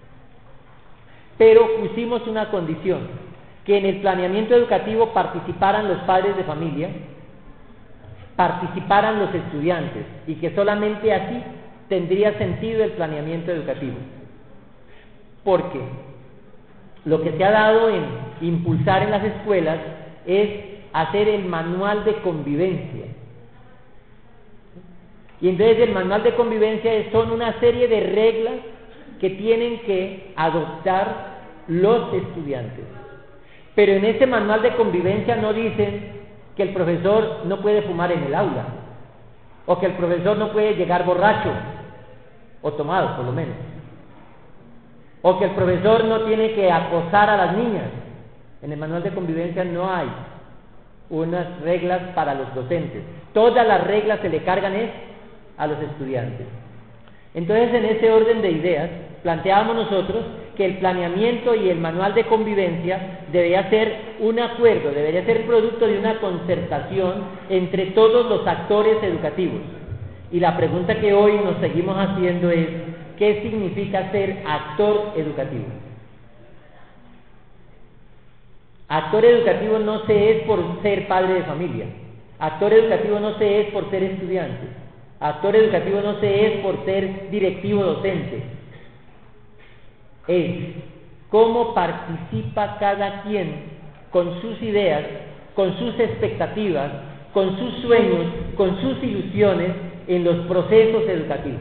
Pero pusimos una condición, que en el planeamiento educativo participaran los padres de familia, participaran los estudiantes, y que solamente así tendría sentido el planeamiento educativo. Porque lo que se ha dado en impulsar en las escuelas es hacer el manual de convivencia. Y entonces el manual de convivencia son una serie de reglas que tienen que adoptar los estudiantes. Pero en ese manual de convivencia no dicen que el profesor no puede fumar en el aula, o que el profesor no puede llegar borracho, o tomado por lo menos, o que el profesor no tiene que acosar a las niñas. En el manual de convivencia no hay unas reglas para los docentes. Todas las reglas se le cargan es a los estudiantes. Entonces, en ese orden de ideas, planteábamos nosotros que el planeamiento y el manual de convivencia debería ser un acuerdo, debería ser producto de una concertación entre todos los actores educativos. Y la pregunta que hoy nos seguimos haciendo es: ¿qué significa ser actor educativo? Actor educativo no se es por ser padre de familia. Actor educativo no se es por ser estudiante. Actor educativo no se es por ser directivo docente. Es cómo participa cada quien con sus ideas, con sus expectativas, con sus sueños, con sus ilusiones en los procesos educativos.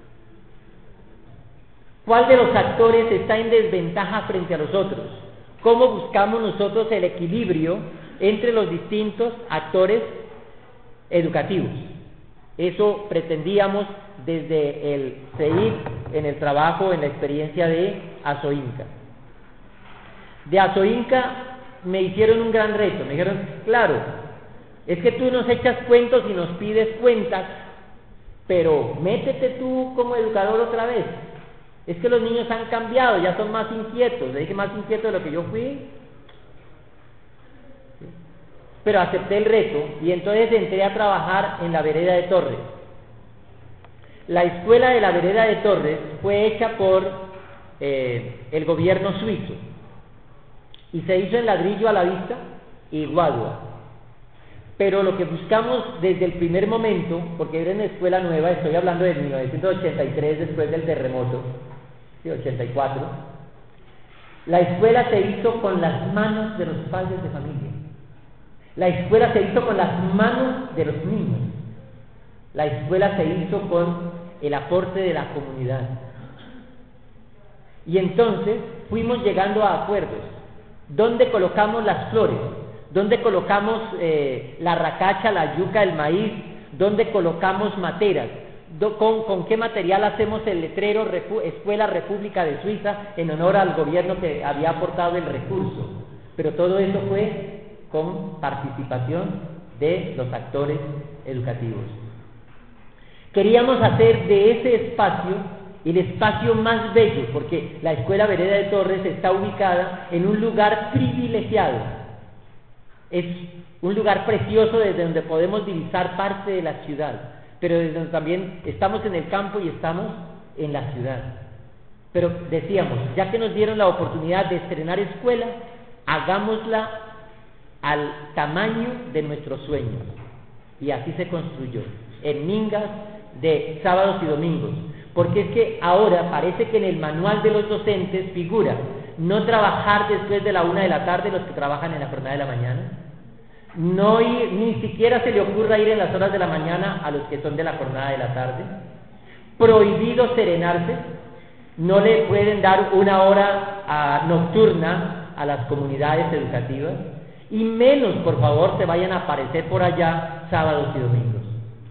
¿Cuál de los actores está en desventaja frente a los otros? ¿Cómo buscamos nosotros el equilibrio entre los distintos actores educativos? Eso pretendíamos desde el C I C en el trabajo, en la experiencia de Azoinca. De Azoinca me hicieron un gran reto. Me dijeron: claro, es que tú nos echas cuentos y nos pides cuentas, pero métete tú como educador otra vez. Es que los niños han cambiado, ya son más inquietos. Le dije: más inquietos de lo que yo fui. Pero acepté el reto y entonces entré a trabajar en la vereda de Torres. La escuela de la vereda de Torres fue hecha por eh, el gobierno suizo y se hizo en ladrillo a la vista y guadua. Pero lo que buscamos desde el primer momento, porque era una escuela nueva, estoy hablando de mil novecientos ochenta y tres, después del terremoto, ¿sí? ochenta y cuatro, la escuela se hizo con las manos de los padres de familia. La escuela se hizo con las manos de los niños. La escuela se hizo con el aporte de la comunidad. Y entonces fuimos llegando a acuerdos. ¿Dónde colocamos las flores? ¿Dónde colocamos eh, la racacha, la yuca, el maíz? ¿Dónde colocamos materas? Con, ¿Con qué material hacemos el letrero Repu Escuela República de Suiza en honor al gobierno que había aportado el recurso? Pero todo eso fue con participación de los actores educativos. Queríamos hacer de ese espacio el espacio más bello, porque la Escuela Vereda de Torres está ubicada en un lugar privilegiado. Es un lugar precioso desde donde podemos divisar parte de la ciudad, pero desde donde también estamos en el campo y estamos en la ciudad. Pero decíamos, ya que nos dieron la oportunidad de estrenar escuela, hagámosla al tamaño de nuestros sueños. Y así se construyó, en mingas de sábados y domingos. Porque es que ahora parece que en el manual de los docentes figura no trabajar después de la una de la tarde los que trabajan en la jornada de la mañana, no ir, ni siquiera se le ocurra ir en las horas de la mañana a los que son de la jornada de la tarde, prohibido serenarse, no le pueden dar una hora a, nocturna a las comunidades educativas, y menos, por favor, se vayan a aparecer por allá sábados y domingos.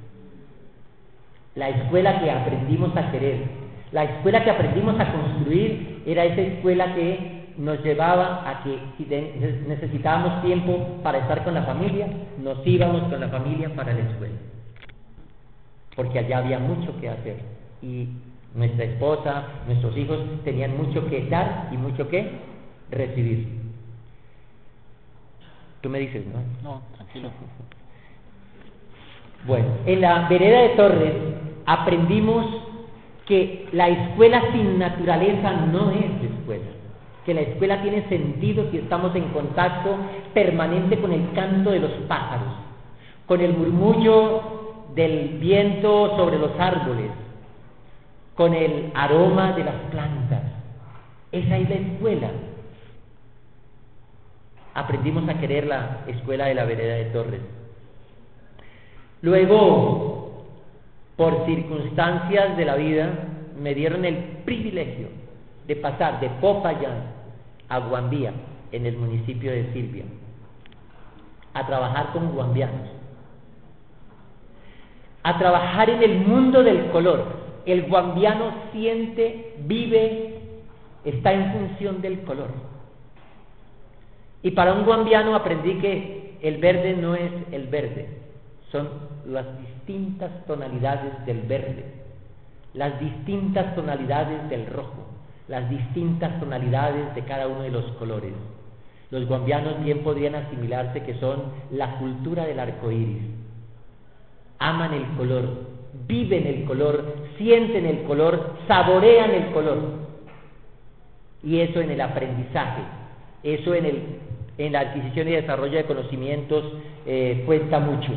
La escuela que aprendimos a querer, la escuela que aprendimos a construir, era esa escuela que nos llevaba a que si necesitábamos tiempo para estar con la familia, nos íbamos con la familia para la escuela, porque allá había mucho que hacer y nuestra esposa, nuestros hijos tenían mucho que dar y mucho que recibir. Tú me dices, ¿no? No, tranquilo. Bueno, en la Vereda de Torres aprendimos que la escuela sin naturaleza no es escuela, que la escuela tiene sentido si estamos en contacto permanente con el canto de los pájaros, con el murmullo del viento sobre los árboles, con el aroma de las plantas. Esa es la escuela. Aprendimos a querer la escuela de la Vereda de Torres. Luego, por circunstancias de la vida, me dieron el privilegio de pasar de Popayán a Guambía, en el municipio de Silvia, a trabajar con guambianos, a trabajar en el mundo del color. El guambiano siente, vive, está en función del color. Y para un guambiano aprendí que el verde no es el verde, son las distintas tonalidades del verde, las distintas tonalidades del rojo, las distintas tonalidades de cada uno de los colores. Los guambianos bien podrían asimilarse que son la cultura del arco iris. Aman el color, viven el color, sienten el color, saborean el color. Y eso en el aprendizaje, eso en, el, en la adquisición y desarrollo de conocimientos eh, cuenta mucho.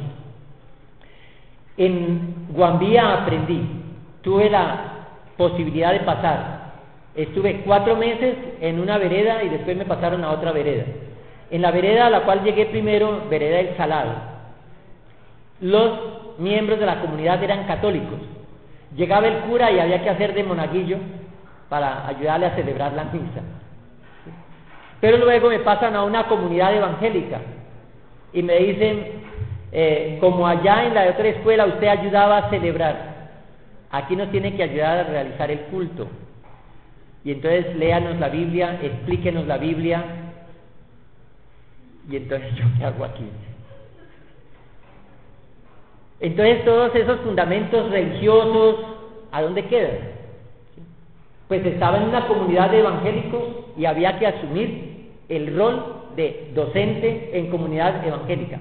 En Guambía aprendí, tuve la posibilidad de pasar, estuve cuatro meses en una vereda y después me pasaron a otra vereda. En la vereda a la cual llegué primero, Vereda El Salado, los miembros de la comunidad eran católicos. Llegaba el cura y había que hacer de monaguillo para ayudarle a celebrar la misa. Pero luego me pasan a una comunidad evangélica y me dicen, eh, como allá en la otra escuela usted ayudaba a celebrar, aquí nos tiene que ayudar a realizar el culto. Y entonces léanos la Biblia, explíquenos la Biblia. Y entonces, ¿yo qué hago aquí? Entonces todos esos fundamentos religiosos, ¿a dónde quedan? Pues estaba en una comunidad de evangélicos y había que asumir el rol de docente en comunidad evangélica.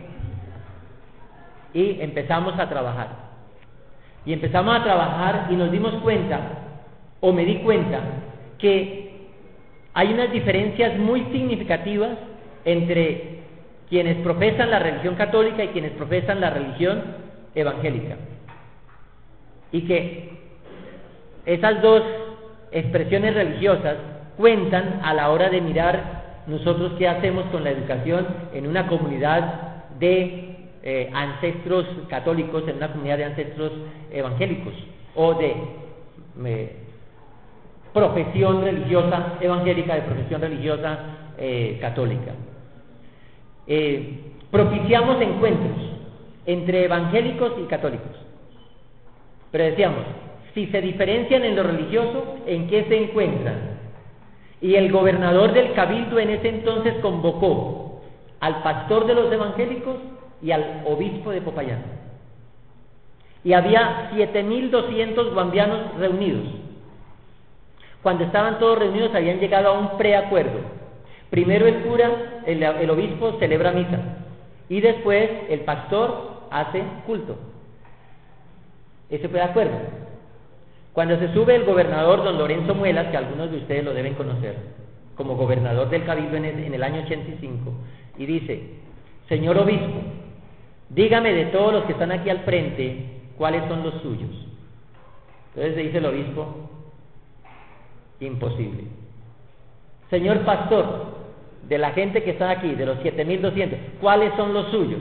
Y empezamos a trabajar. Y empezamos a trabajar y nos dimos cuenta, o me di cuenta, que hay unas diferencias muy significativas entre quienes profesan la religión católica y quienes profesan la religión evangélica, y que esas dos expresiones religiosas cuentan a la hora de mirar nosotros qué hacemos con la educación en una comunidad de eh, ancestros católicos, en una comunidad de ancestros evangélicos o de eh, profesión religiosa evangélica, de profesión religiosa eh, católica. Eh, propiciamos encuentros entre evangélicos y católicos. Pero decíamos, si se diferencian en lo religioso, ¿en qué se encuentran? Y el gobernador del cabildo en ese entonces convocó al pastor de los evangélicos y al obispo de Popayán. Y había siete mil doscientos guambianos reunidos. Cuando estaban todos reunidos habían llegado a un preacuerdo. Primero el cura, el, el obispo celebra misa y después el pastor hace culto. Ese fue de acuerdo. Cuando se sube el gobernador don Lorenzo Muelas, que algunos de ustedes lo deben conocer, como gobernador del cabildo en el, en el año ochenta y cinco, y dice: señor obispo, dígame de todos los que están aquí al frente, ¿cuáles son los suyos? Entonces dice el obispo: imposible. Señor pastor, de la gente que está aquí, de los siete mil doscientos, ¿cuáles son los suyos?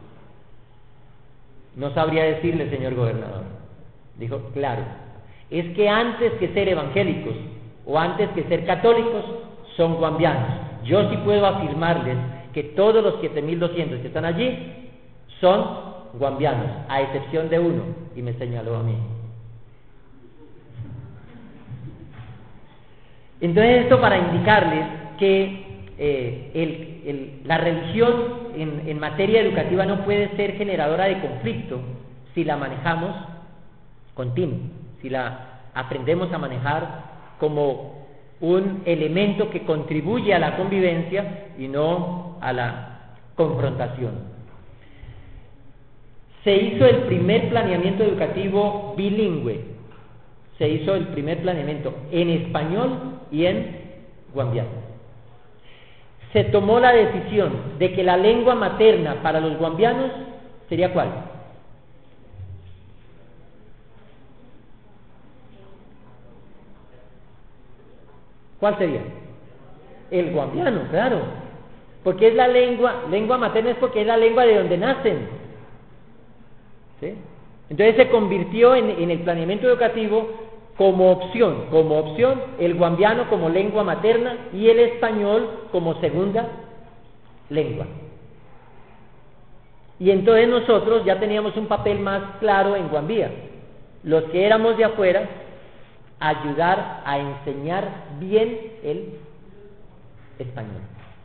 No sabría decirle, señor gobernador. Dijo: claro, es que antes que ser evangélicos o antes que ser católicos, son guambianos. Yo sí puedo afirmarles que todos los siete mil doscientos que están allí son guambianos, a excepción de uno, y me señaló a mí. Entonces, esto para indicarles que eh, el, el, la religión en, en materia educativa no puede ser generadora de conflicto si la manejamos continuo, si la aprendemos a manejar como un elemento que contribuye a la convivencia y no a la confrontación. Se hizo el primer planeamiento educativo bilingüe, se hizo el primer planeamiento en español y en guambiano. Se tomó la decisión de que la lengua materna para los guambianos sería ¿cuál? ¿Cuál sería? El guambiano, claro, porque es la lengua, lengua materna es porque es la lengua de donde nacen, ¿sí? Entonces se convirtió en, en el planeamiento educativo como opción, como opción el guambiano como lengua materna y el español como segunda lengua. Y entonces nosotros ya teníamos un papel más claro en Guambía, los que éramos de afuera, ayudar a enseñar bien el español.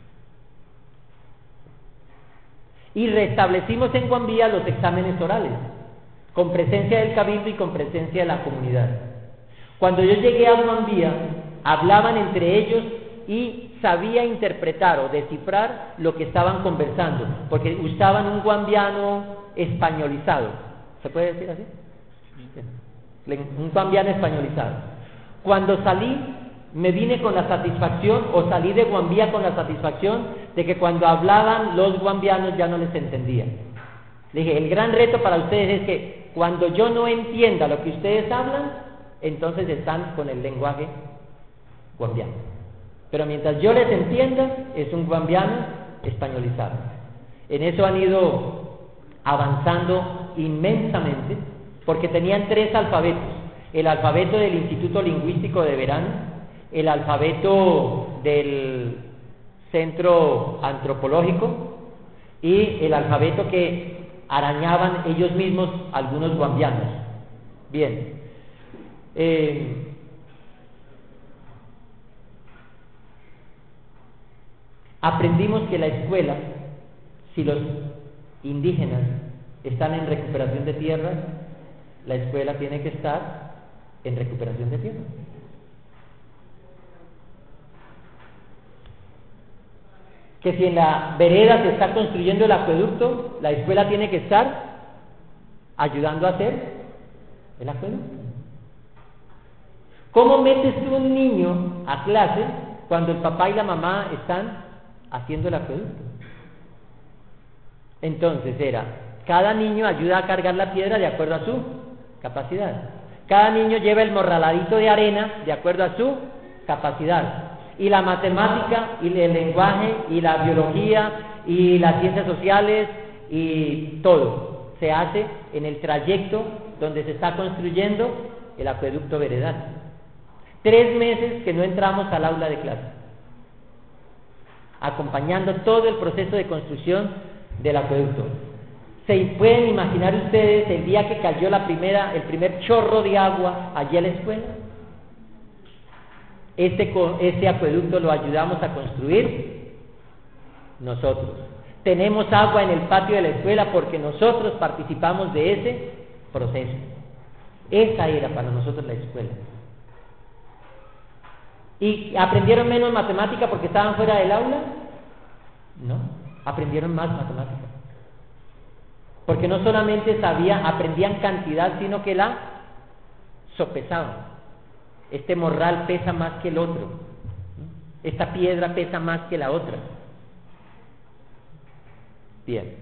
Y restablecimos en Guambía los exámenes orales, con presencia del cabildo y con presencia de la comunidad. Cuando yo llegué a Guambía, hablaban entre ellos y sabía interpretar o descifrar lo que estaban conversando, porque usaban un guambiano españolizado. ¿Se puede decir así? Un guambiano españolizado. Cuando salí, me vine con la satisfacción, o salí de Guambía con la satisfacción de que cuando hablaban los guambianos ya no les entendía. Le dije: el gran reto para ustedes es que cuando yo no entienda lo que ustedes hablan, entonces están con el lenguaje guambiano. Pero mientras yo les entienda, es un guambiano españolizado. En eso han ido avanzando inmensamente, porque tenían tres alfabetos: el alfabeto del Instituto Lingüístico de Verano, el alfabeto del Centro Antropológico y el alfabeto que arañaban ellos mismos algunos guambianos. Bien, eh, aprendimos que la escuela, si los indígenas están en recuperación de tierra, la escuela tiene que estar en recuperación de tierra. Que si en la vereda se está construyendo el acueducto, la escuela tiene que estar ayudando a hacer el acueducto. ¿Cómo metes tú un niño a clase cuando el papá y la mamá están haciendo el acueducto? Entonces era, cada niño ayuda a cargar la piedra de acuerdo a su capacidad. Cada niño lleva el morraladito de arena de acuerdo a su capacidad. Y la matemática, y el lenguaje, y la biología, y las ciencias sociales, y todo se hace en el trayecto donde se está construyendo el acueducto veredal. Tres meses que no entramos al aula de clase, acompañando todo el proceso de construcción del acueducto. ¿Se pueden imaginar ustedes el día que cayó la primera, el primer chorro de agua allí a la escuela? Este, este acueducto lo ayudamos a construir nosotros. Tenemos agua en el patio de la escuela porque nosotros participamos de ese proceso. Esa era para nosotros la escuela. ¿Y aprendieron menos matemática porque estaban fuera del aula? No, aprendieron más matemática. Porque no solamente sabía, aprendían cantidad, sino que la sopesaban. Este morral pesa más que el otro. Esta piedra pesa más que la otra. Bien.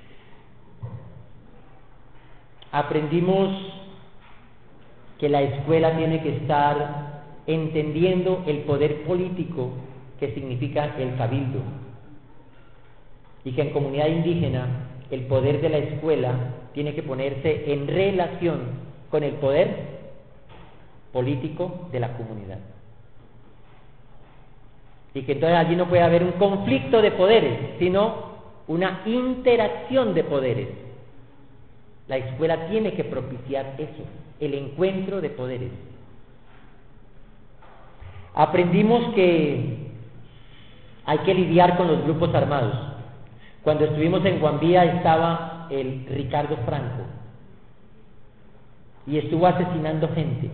Aprendimos que la escuela tiene que estar entendiendo el poder político que significa el cabildo, y que en comunidad indígena el poder de la escuela tiene que ponerse en relación con el poder político de la comunidad, y que entonces allí no puede haber un conflicto de poderes, sino una interacción de poderes. La escuela tiene que propiciar eso, el encuentro de poderes. Aprendimos que hay que lidiar con los grupos armados. Cuando estuvimos en Guambía estaba el Ricardo Franco y estuvo asesinando gente.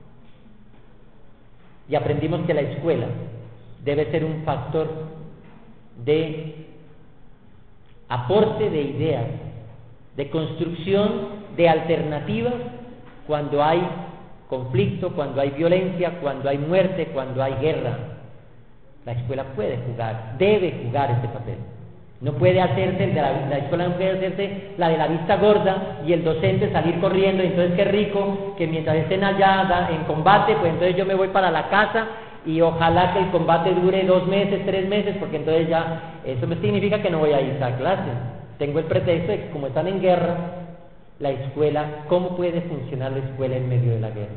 Y aprendimos que la escuela debe ser un factor de aporte de ideas, de construcción de alternativas cuando hay conflicto, cuando hay violencia, cuando hay muerte, cuando hay guerra. La escuela puede jugar, debe jugar este papel. No puede hacerse el de la, la escuela no puede hacerse la de la vista gorda y el docente salir corriendo, y entonces qué rico que mientras estén allá en combate, pues entonces yo me voy para la casa y ojalá que el combate dure dos meses, tres meses, porque entonces ya eso me significa que no voy a ir a clase. Tengo el pretexto de que como están en guerra, la escuela, ¿cómo puede funcionar la escuela en medio de la guerra?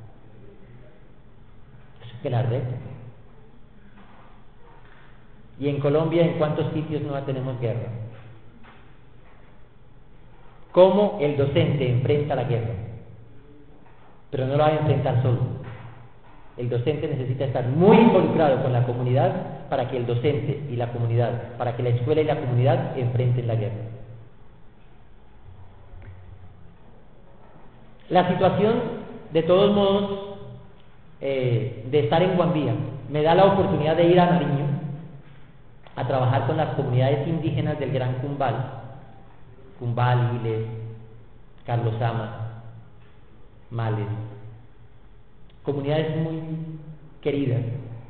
Eso que la red. Y en Colombia, ¿en cuántos sitios no tenemos guerra? ¿Cómo el docente enfrenta la guerra? Pero no la va a enfrentar solo. El docente necesita estar muy involucrado con la comunidad para que el docente y la comunidad, para que la escuela y la comunidad enfrenten la guerra. La situación, de todos modos, eh, de estar en Guambía, me da la oportunidad de ir a Nariño a trabajar con las comunidades indígenas del Gran Cumbal, Cumbal, Giles, Carlos Sama, Males, comunidades muy queridas,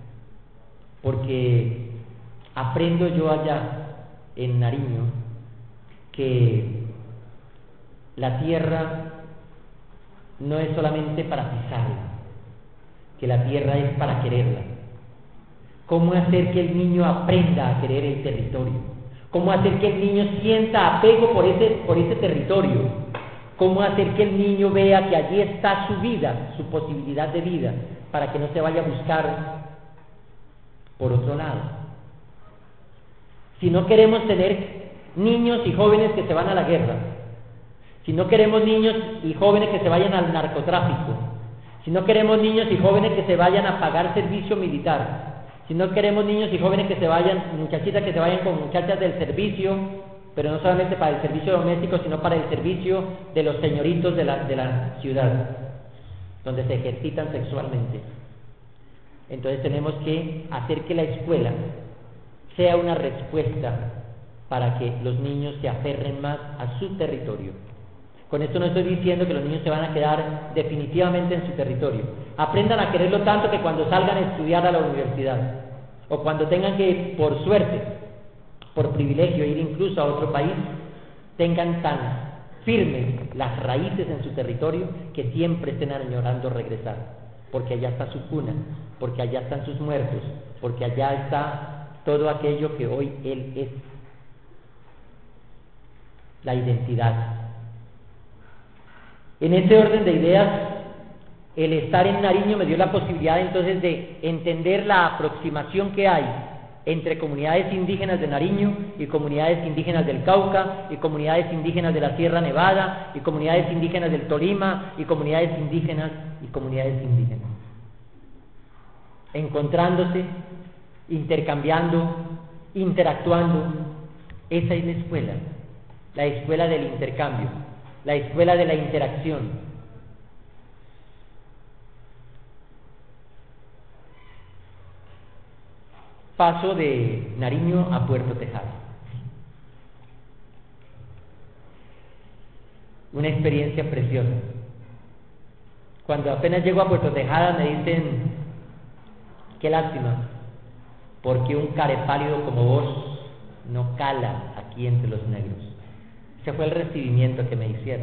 porque aprendo yo allá en Nariño que la tierra no es solamente para pisarla, que la tierra es para quererla. ¿Cómo hacer que el niño aprenda a querer el territorio? ¿Cómo hacer que el niño sienta apego por ese, por ese territorio? ¿Cómo hacer que el niño vea que allí está su vida, su posibilidad de vida, para que no se vaya a buscar por otro lado? Si no queremos tener niños y jóvenes que se van a la guerra, si no queremos niños y jóvenes que se vayan al narcotráfico, si no queremos niños y jóvenes que se vayan a pagar servicio militar, si no queremos niños y jóvenes que se vayan, muchachitas que se vayan con muchachas del servicio, pero no solamente para el servicio doméstico, sino para el servicio de los señoritos de la, de la ciudad, donde se ejercitan sexualmente. Entonces tenemos que hacer que la escuela sea una respuesta para que los niños se aferren más a su territorio. Con esto no estoy diciendo que los niños se van a quedar definitivamente en su territorio. Aprendan a quererlo tanto que cuando salgan a estudiar a la universidad, o cuando tengan que, por suerte, por privilegio, ir incluso a otro país, tengan tan firmes las raíces en su territorio que siempre estén añorando regresar, porque allá está su cuna, porque allá están sus muertos, porque allá está todo aquello que hoy él es, la identidad. En ese orden de ideas, el estar en Nariño me dio la posibilidad entonces de entender la aproximación que hay entre comunidades indígenas de Nariño y comunidades indígenas del Cauca y comunidades indígenas de la Sierra Nevada y comunidades indígenas del Tolima y comunidades indígenas y comunidades indígenas, encontrándose, intercambiando, interactuando. Esa es la escuela, la escuela del intercambio, la escuela de la interacción. Paso de Nariño a Puerto Tejada. Una experiencia preciosa. Cuando apenas llego a Puerto Tejada me dicen, qué lástima, porque un carepálido como vos no cala aquí entre los negros. Ese fue el recibimiento que me hicieron.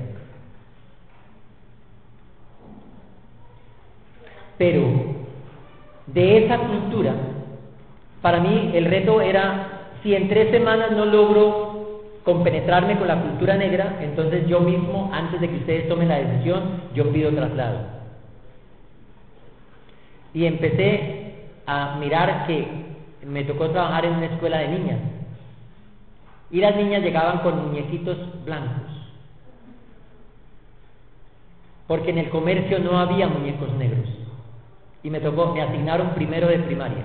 Pero de esa cultura, para mí el reto era, si en tres semanas no logro compenetrarme con la cultura negra, entonces yo mismo, antes de que ustedes tomen la decisión, yo pido traslado. Y empecé a mirar que me tocó trabajar en una escuela de niñas. Y las niñas llegaban con muñequitos blancos, porque en el comercio no había muñecos negros. Y me tocó, me asignaron primero de primaria.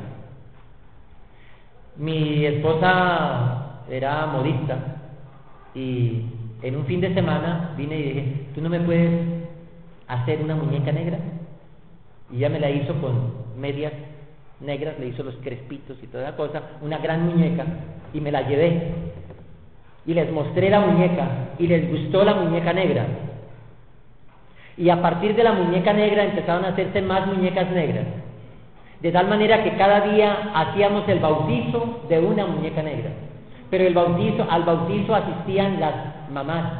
Mi esposa era modista y en un fin de semana vine y dije, ¿tú no me puedes hacer una muñeca negra? Y ella me la hizo con medias negras, le hizo los crespitos y toda la cosa, una gran muñeca, y me la llevé y les mostré la muñeca y les gustó la muñeca negra, y a partir de la muñeca negra empezaron a hacerse más muñecas negras, de tal manera que cada día hacíamos el bautizo de una muñeca negra, pero el bautizo, al bautizo asistían las mamás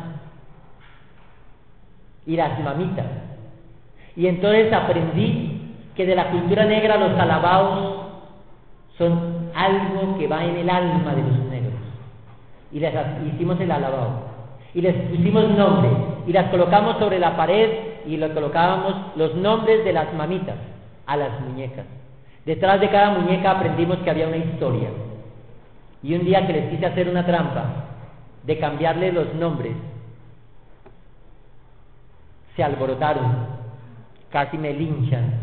y las mamitas, y entonces aprendí que de la cultura negra los alabaos son algo que va en el alma de los negros, y les hicimos el alabao y les pusimos nombres y las colocamos sobre la pared y le colocábamos los nombres de las mamitas a las muñecas. Detrás de cada muñeca aprendimos que había una historia, y un día que les quise hacer una trampa de cambiarle los nombres, se alborotaron, casi me linchan,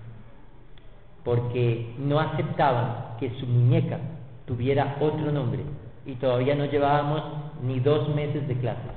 porque no aceptaban que su muñeca tuviera otro nombre, y todavía no llevábamos ni dos meses de clases.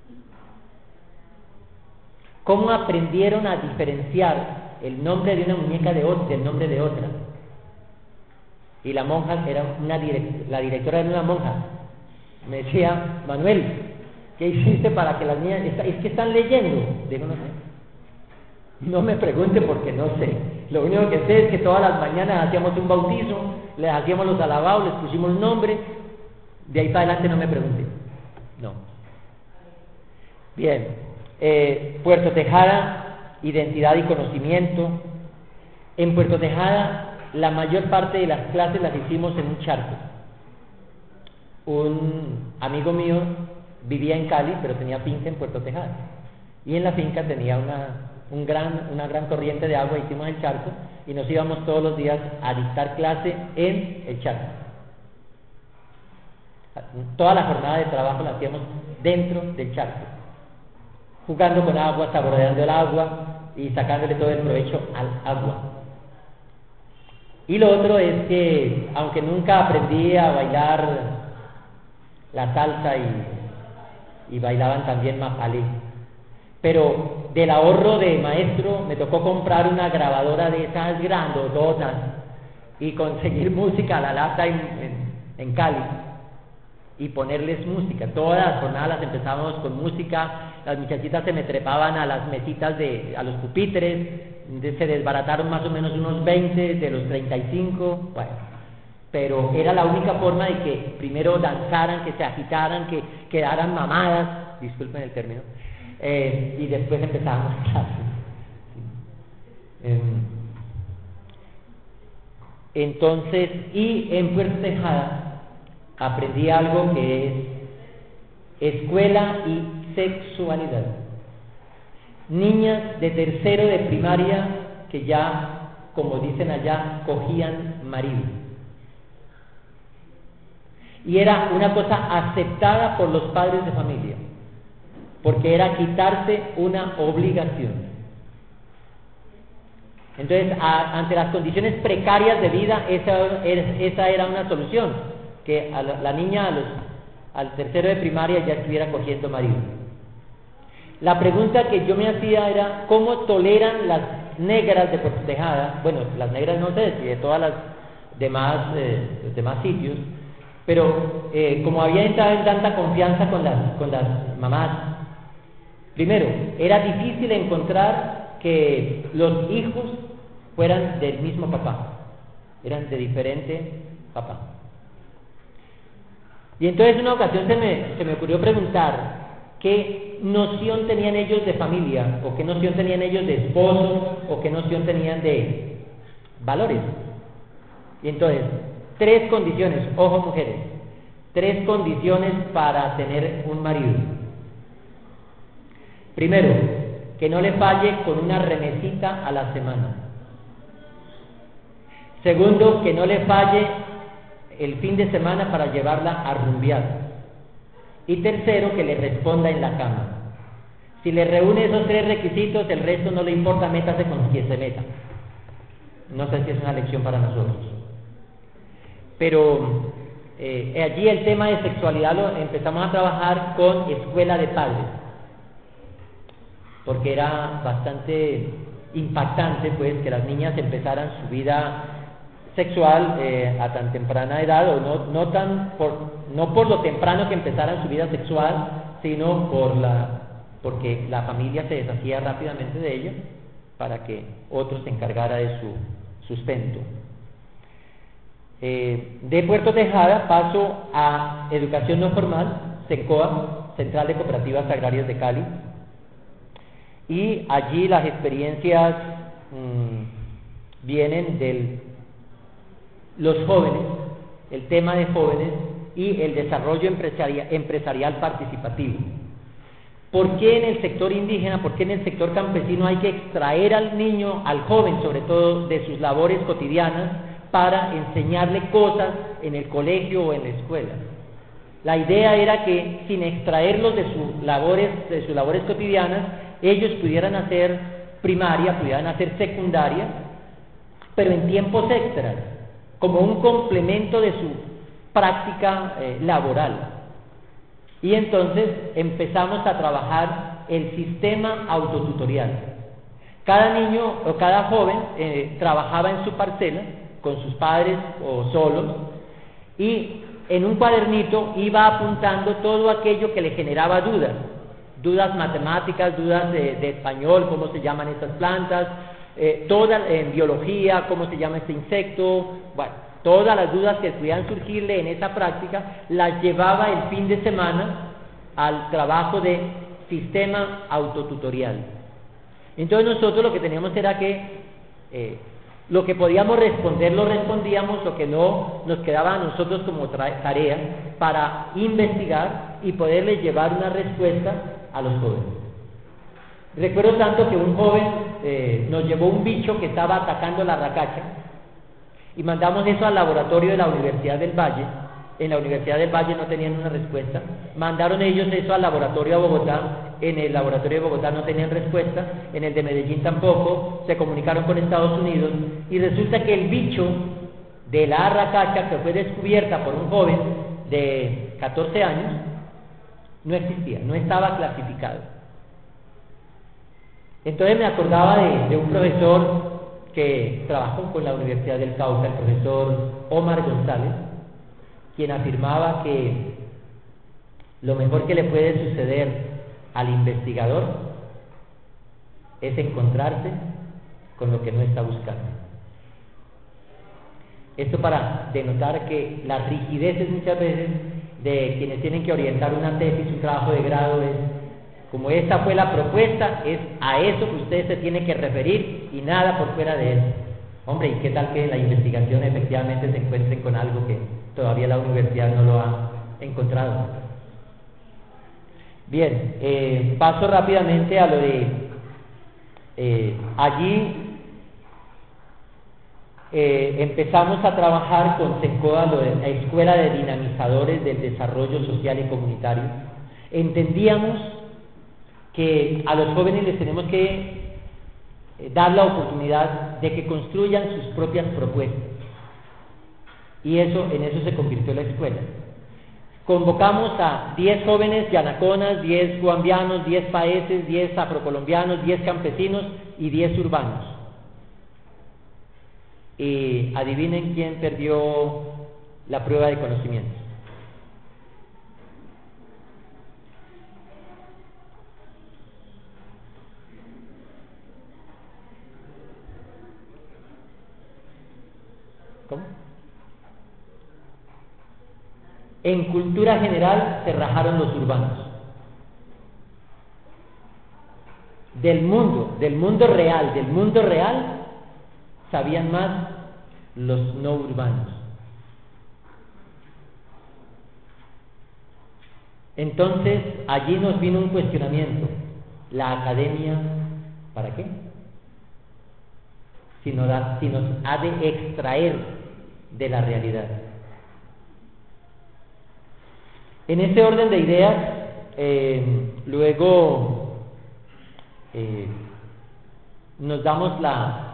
¿Cómo aprendieron a diferenciar el nombre de una muñeca de otra, del nombre de otra? Y la monja era una direct, la directora era una monja. Me decía, Manuel, ¿qué hiciste para que las niñas, es que están leyendo? Digo, no sé. No me pregunte porque no sé. Lo único que sé es que todas las mañanas hacíamos un bautizo, les hacíamos los alabados, les pusimos nombre. De ahí para adelante no me pregunte. No. Bien. Eh, Puerto Tejada, identidad y conocimiento. En Puerto Tejada la mayor parte de las clases las hicimos en un charco. Un amigo mío vivía en Cali, pero tenía finca en Puerto Tejada, y en la finca tenía una, un gran, una gran corriente de agua. Hicimos el charco y nos íbamos todos los días a dictar clase en el charco. Toda la jornada de trabajo la hacíamos dentro del charco, jugando con agua, saboreando el agua y sacándole todo el provecho al agua. Y lo otro es que, aunque nunca aprendí a bailar la salsa y, y bailaban también mapalé, pero del ahorro de maestro me tocó comprar una grabadora de esas grandototas y conseguir música a la lata en, en, en Cali y ponerles música. Todas las jornadas las empezábamos con música. Las muchachitas se me trepaban a las mesitas, de, a los pupitres, se desbarataron más o menos unos veinte de los treinta y cinco, bueno, pero era la única forma de que primero danzaran, que se agitaran, que quedaran mamadas, disculpen el término, eh, y después empezábamos clases. Sí. Eh, entonces, y en Puerto Tejada aprendí algo que es escuela y sexualidad. niñas de tercero de primaria que ya, como dicen allá, cogían marido. Y era una cosa aceptada por los padres de familia, porque era quitarse una obligación. Entonces, a, ante las condiciones precarias de vida, esa, esa era una solución, que a la, la niña a los, al tercero de primaria ya estuviera cogiendo marido. La pregunta que yo me hacía era, ¿cómo toleran las negras de Puerto Tejada? Bueno, las negras no sé, si de todas las demás, eh, los demás sitios, pero eh, como había entrado en tanta confianza con las, con las mamás, primero, era difícil encontrar que los hijos fueran del mismo papá, eran de diferente papá. Y entonces en una ocasión se me, se me ocurrió preguntar qué noción tenían ellos de familia, o qué noción tenían ellos de esposo, o qué noción tenían de valores. Y entonces, tres condiciones, ojo mujeres, tres condiciones para tener un marido. Primero, que no le falle con una remesita a la semana. Segundo, que no le falle el fin de semana para llevarla a rumbear. Y tercero, que le responda en la cama. Si le reúne esos tres requisitos, el resto no le importa, métase con quien se meta. No sé si es una lección para nosotros. Pero eh, allí el tema de sexualidad lo empezamos a trabajar con escuela de padres, porque era bastante impactante pues que las niñas empezaran su vida sexual eh, a tan temprana edad, o no, no, tan por, no por lo temprano que empezaran su vida sexual, sino por la, porque la familia se deshacía rápidamente de ello para que otro se encargara de su sustento. Eh, de Puerto Tejada paso a educación no formal, CENCOA, Central de Cooperativas Agrarias de Cali, y allí las experiencias mmm, vienen de los jóvenes, el tema de jóvenes y el desarrollo empresarial, empresarial participativo. ¿Por qué en el sector indígena, por qué en el sector campesino hay que extraer al niño, al joven sobre todo, de sus labores cotidianas para enseñarle cosas en el colegio o en la escuela? La idea era que sin extraerlos de sus labores, de sus labores cotidianas, ellos pudieran hacer primaria, pudieran hacer secundaria, pero en tiempos extras, como un complemento de su práctica eh, laboral. Y entonces empezamos a trabajar el sistema autotutorial. Cada niño o cada joven eh, trabajaba en su parcela con sus padres o solos, y en un cuadernito iba apuntando todo aquello que le generaba dudas, dudas matemáticas, dudas de, de español, cómo se llaman estas plantas, eh, toda en biología, cómo se llama este insecto, bueno, todas las dudas que pudieran surgirle en esa práctica las llevaba el fin de semana al trabajo de sistema autotutorial. Entonces nosotros lo que teníamos era que eh, lo que podíamos responder lo respondíamos, lo que no nos quedaba a nosotros como tarea para investigar y poderles llevar una respuesta a los jóvenes. Recuerdo tanto que un joven eh, nos llevó un bicho que estaba atacando la racacha, y mandamos eso al laboratorio de la Universidad del Valle. En la Universidad del Valle no tenían una respuesta, mandaron ellos eso al laboratorio de Bogotá, en el laboratorio de Bogotá no tenían respuesta, en el de Medellín tampoco, se comunicaron con Estados Unidos, y resulta que el bicho de la racacha, que fue descubierta por un joven de catorce años, no existía, no estaba clasificado. Entonces me acordaba de, de un profesor que trabajó con la Universidad del Cauca, el profesor Omar González, quien afirmaba que lo mejor que le puede suceder al investigador es encontrarse con lo que no está buscando. Esto para denotar que las rigideces muchas veces de quienes tienen que orientar una tesis, un trabajo de grado, es como esta fue la propuesta, es a eso que usted se tiene que referir y nada por fuera de eso. Hombre, ¿y qué tal que en la investigación efectivamente se encuentren con algo que todavía la universidad no lo ha encontrado? Bien, eh, paso rápidamente a lo de Eh, allí eh, empezamos a trabajar con SECODA, la Escuela de Dinamizadores del Desarrollo Social y Comunitario. Entendíamos que a los jóvenes les tenemos que eh, dar la oportunidad de que construyan sus propias propuestas. Y eso, en eso se convirtió la escuela. Convocamos a diez jóvenes yanaconas, diez guambianos, diez paeses, diez afrocolombianos, diez campesinos y diez urbanos. Y adivinen quién perdió la prueba de conocimientos. ¿Cómo? En cultura general se rajaron los urbanos. Del mundo, del mundo real, del mundo real, sabían más los no urbanos. Entonces, allí nos vino un cuestionamiento. ¿La academia para qué? Si nos, da, si nos ha de extraer de la realidad. En ese orden de ideas, eh, luego eh, nos damos la,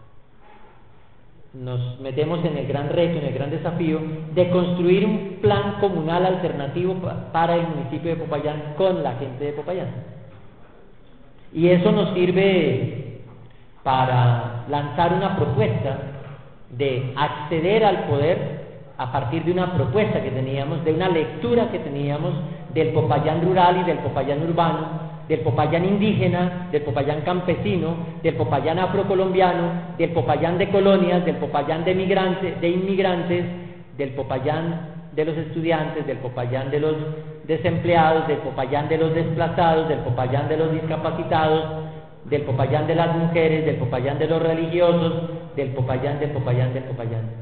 nos metemos en el gran reto, en el gran desafío de construir un plan comunal alternativo pa, para el municipio de Popayán con la gente de Popayán. Y eso nos sirve para lanzar una propuesta de acceder al poder a partir de una propuesta que teníamos, de una lectura que teníamos del Popayán rural y del Popayán urbano, del Popayán indígena, del Popayán campesino, del Popayán afrocolombiano, del Popayán de colonias, del Popayán de migrantes, de inmigrantes, del Popayán de los estudiantes, del Popayán de los desempleados, del Popayán de los desplazados, del Popayán de los discapacitados, del Popayán de las mujeres, del Popayán de los religiosos, del Popayán, del Popayán, del Popayán.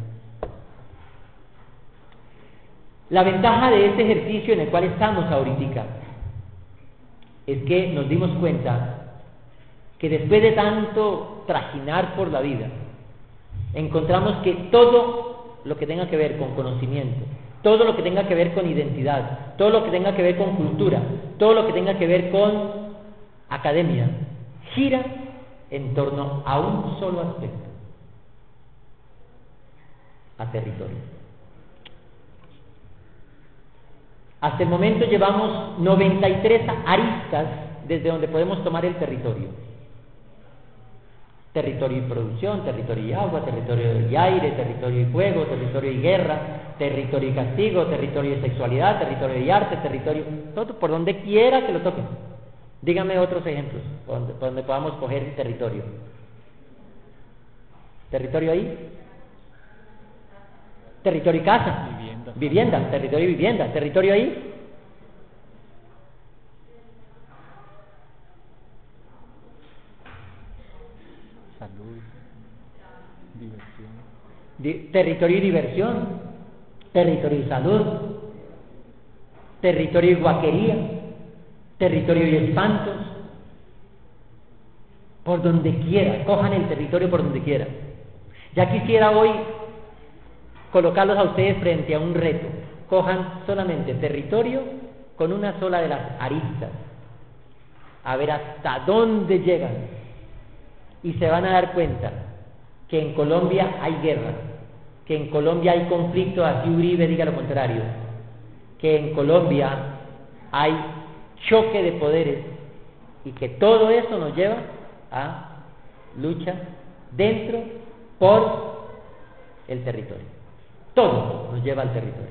La ventaja de este ejercicio en el cual estamos ahorita es que nos dimos cuenta que después de tanto trajinar por la vida, encontramos que todo lo que tenga que ver con conocimiento, todo lo que tenga que ver con identidad, todo lo que tenga que ver con cultura, todo lo que tenga que ver con academia, gira en torno a un solo aspecto: a territorio. Hasta el momento llevamos noventa y tres aristas desde donde podemos tomar el territorio. Territorio y producción, territorio y agua, territorio y aire, territorio y fuego, territorio y guerra, territorio y castigo, territorio y sexualidad, territorio y arte, territorio... todo, por donde quiera que lo toquen. Díganme otros ejemplos por donde, por donde podamos coger el territorio. ¿Territorio ahí? Territorio y casa. Vivienda. Vivienda, territorio y vivienda. ¿Territorio ahí? Salud. Diversión. Di- territorio y diversión. Territorio y salud. Territorio y guaquería. Territorio y espantos. Por donde quiera. Cojan el territorio por donde quiera. Ya quisiera hoy colocarlos a ustedes frente a un reto. Cojan solamente territorio con una sola de las aristas, a ver hasta dónde llegan, y se van a dar cuenta que en Colombia hay guerra, que en Colombia hay conflicto, así Uribe diga lo contrario, que en Colombia hay choque de poderes, y que todo eso nos lleva a lucha dentro por el territorio. Todo nos lleva al territorio.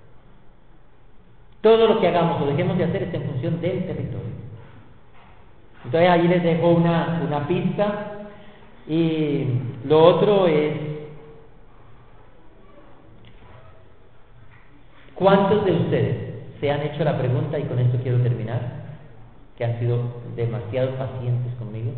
Todo lo que hagamos o dejemos de hacer está en función del territorio. Entonces ahí les dejo una, una pista. Y lo otro es: ¿cuántos de ustedes se han hecho la pregunta, y con esto quiero terminar, que han sido demasiado pacientes conmigo?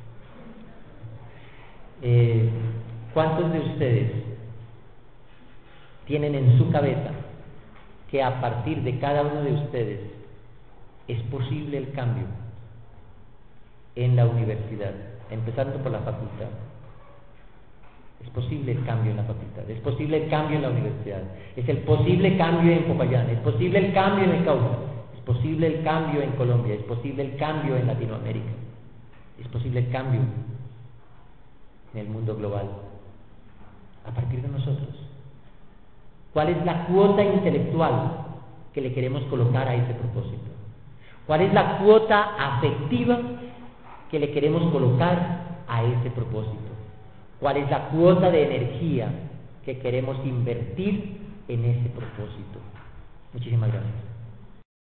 Eh, ¿Cuántos de ustedes tienen en su cabeza que a partir de cada uno de ustedes es posible el cambio en la universidad empezando por la facultad. Es posible el cambio en la facultad, es posible el cambio en la universidad, es el posible cambio en Popayán, es posible el cambio en el Cauca, es posible el cambio en Colombia, es posible el cambio en Latinoamérica, es posible el cambio en el mundo global, a partir de nosotros. ¿Cuál es la cuota intelectual que le queremos colocar a ese propósito? ¿Cuál es la cuota afectiva que le queremos colocar a ese propósito? ¿Cuál es la cuota de energía que queremos invertir en ese propósito? Muchísimas gracias.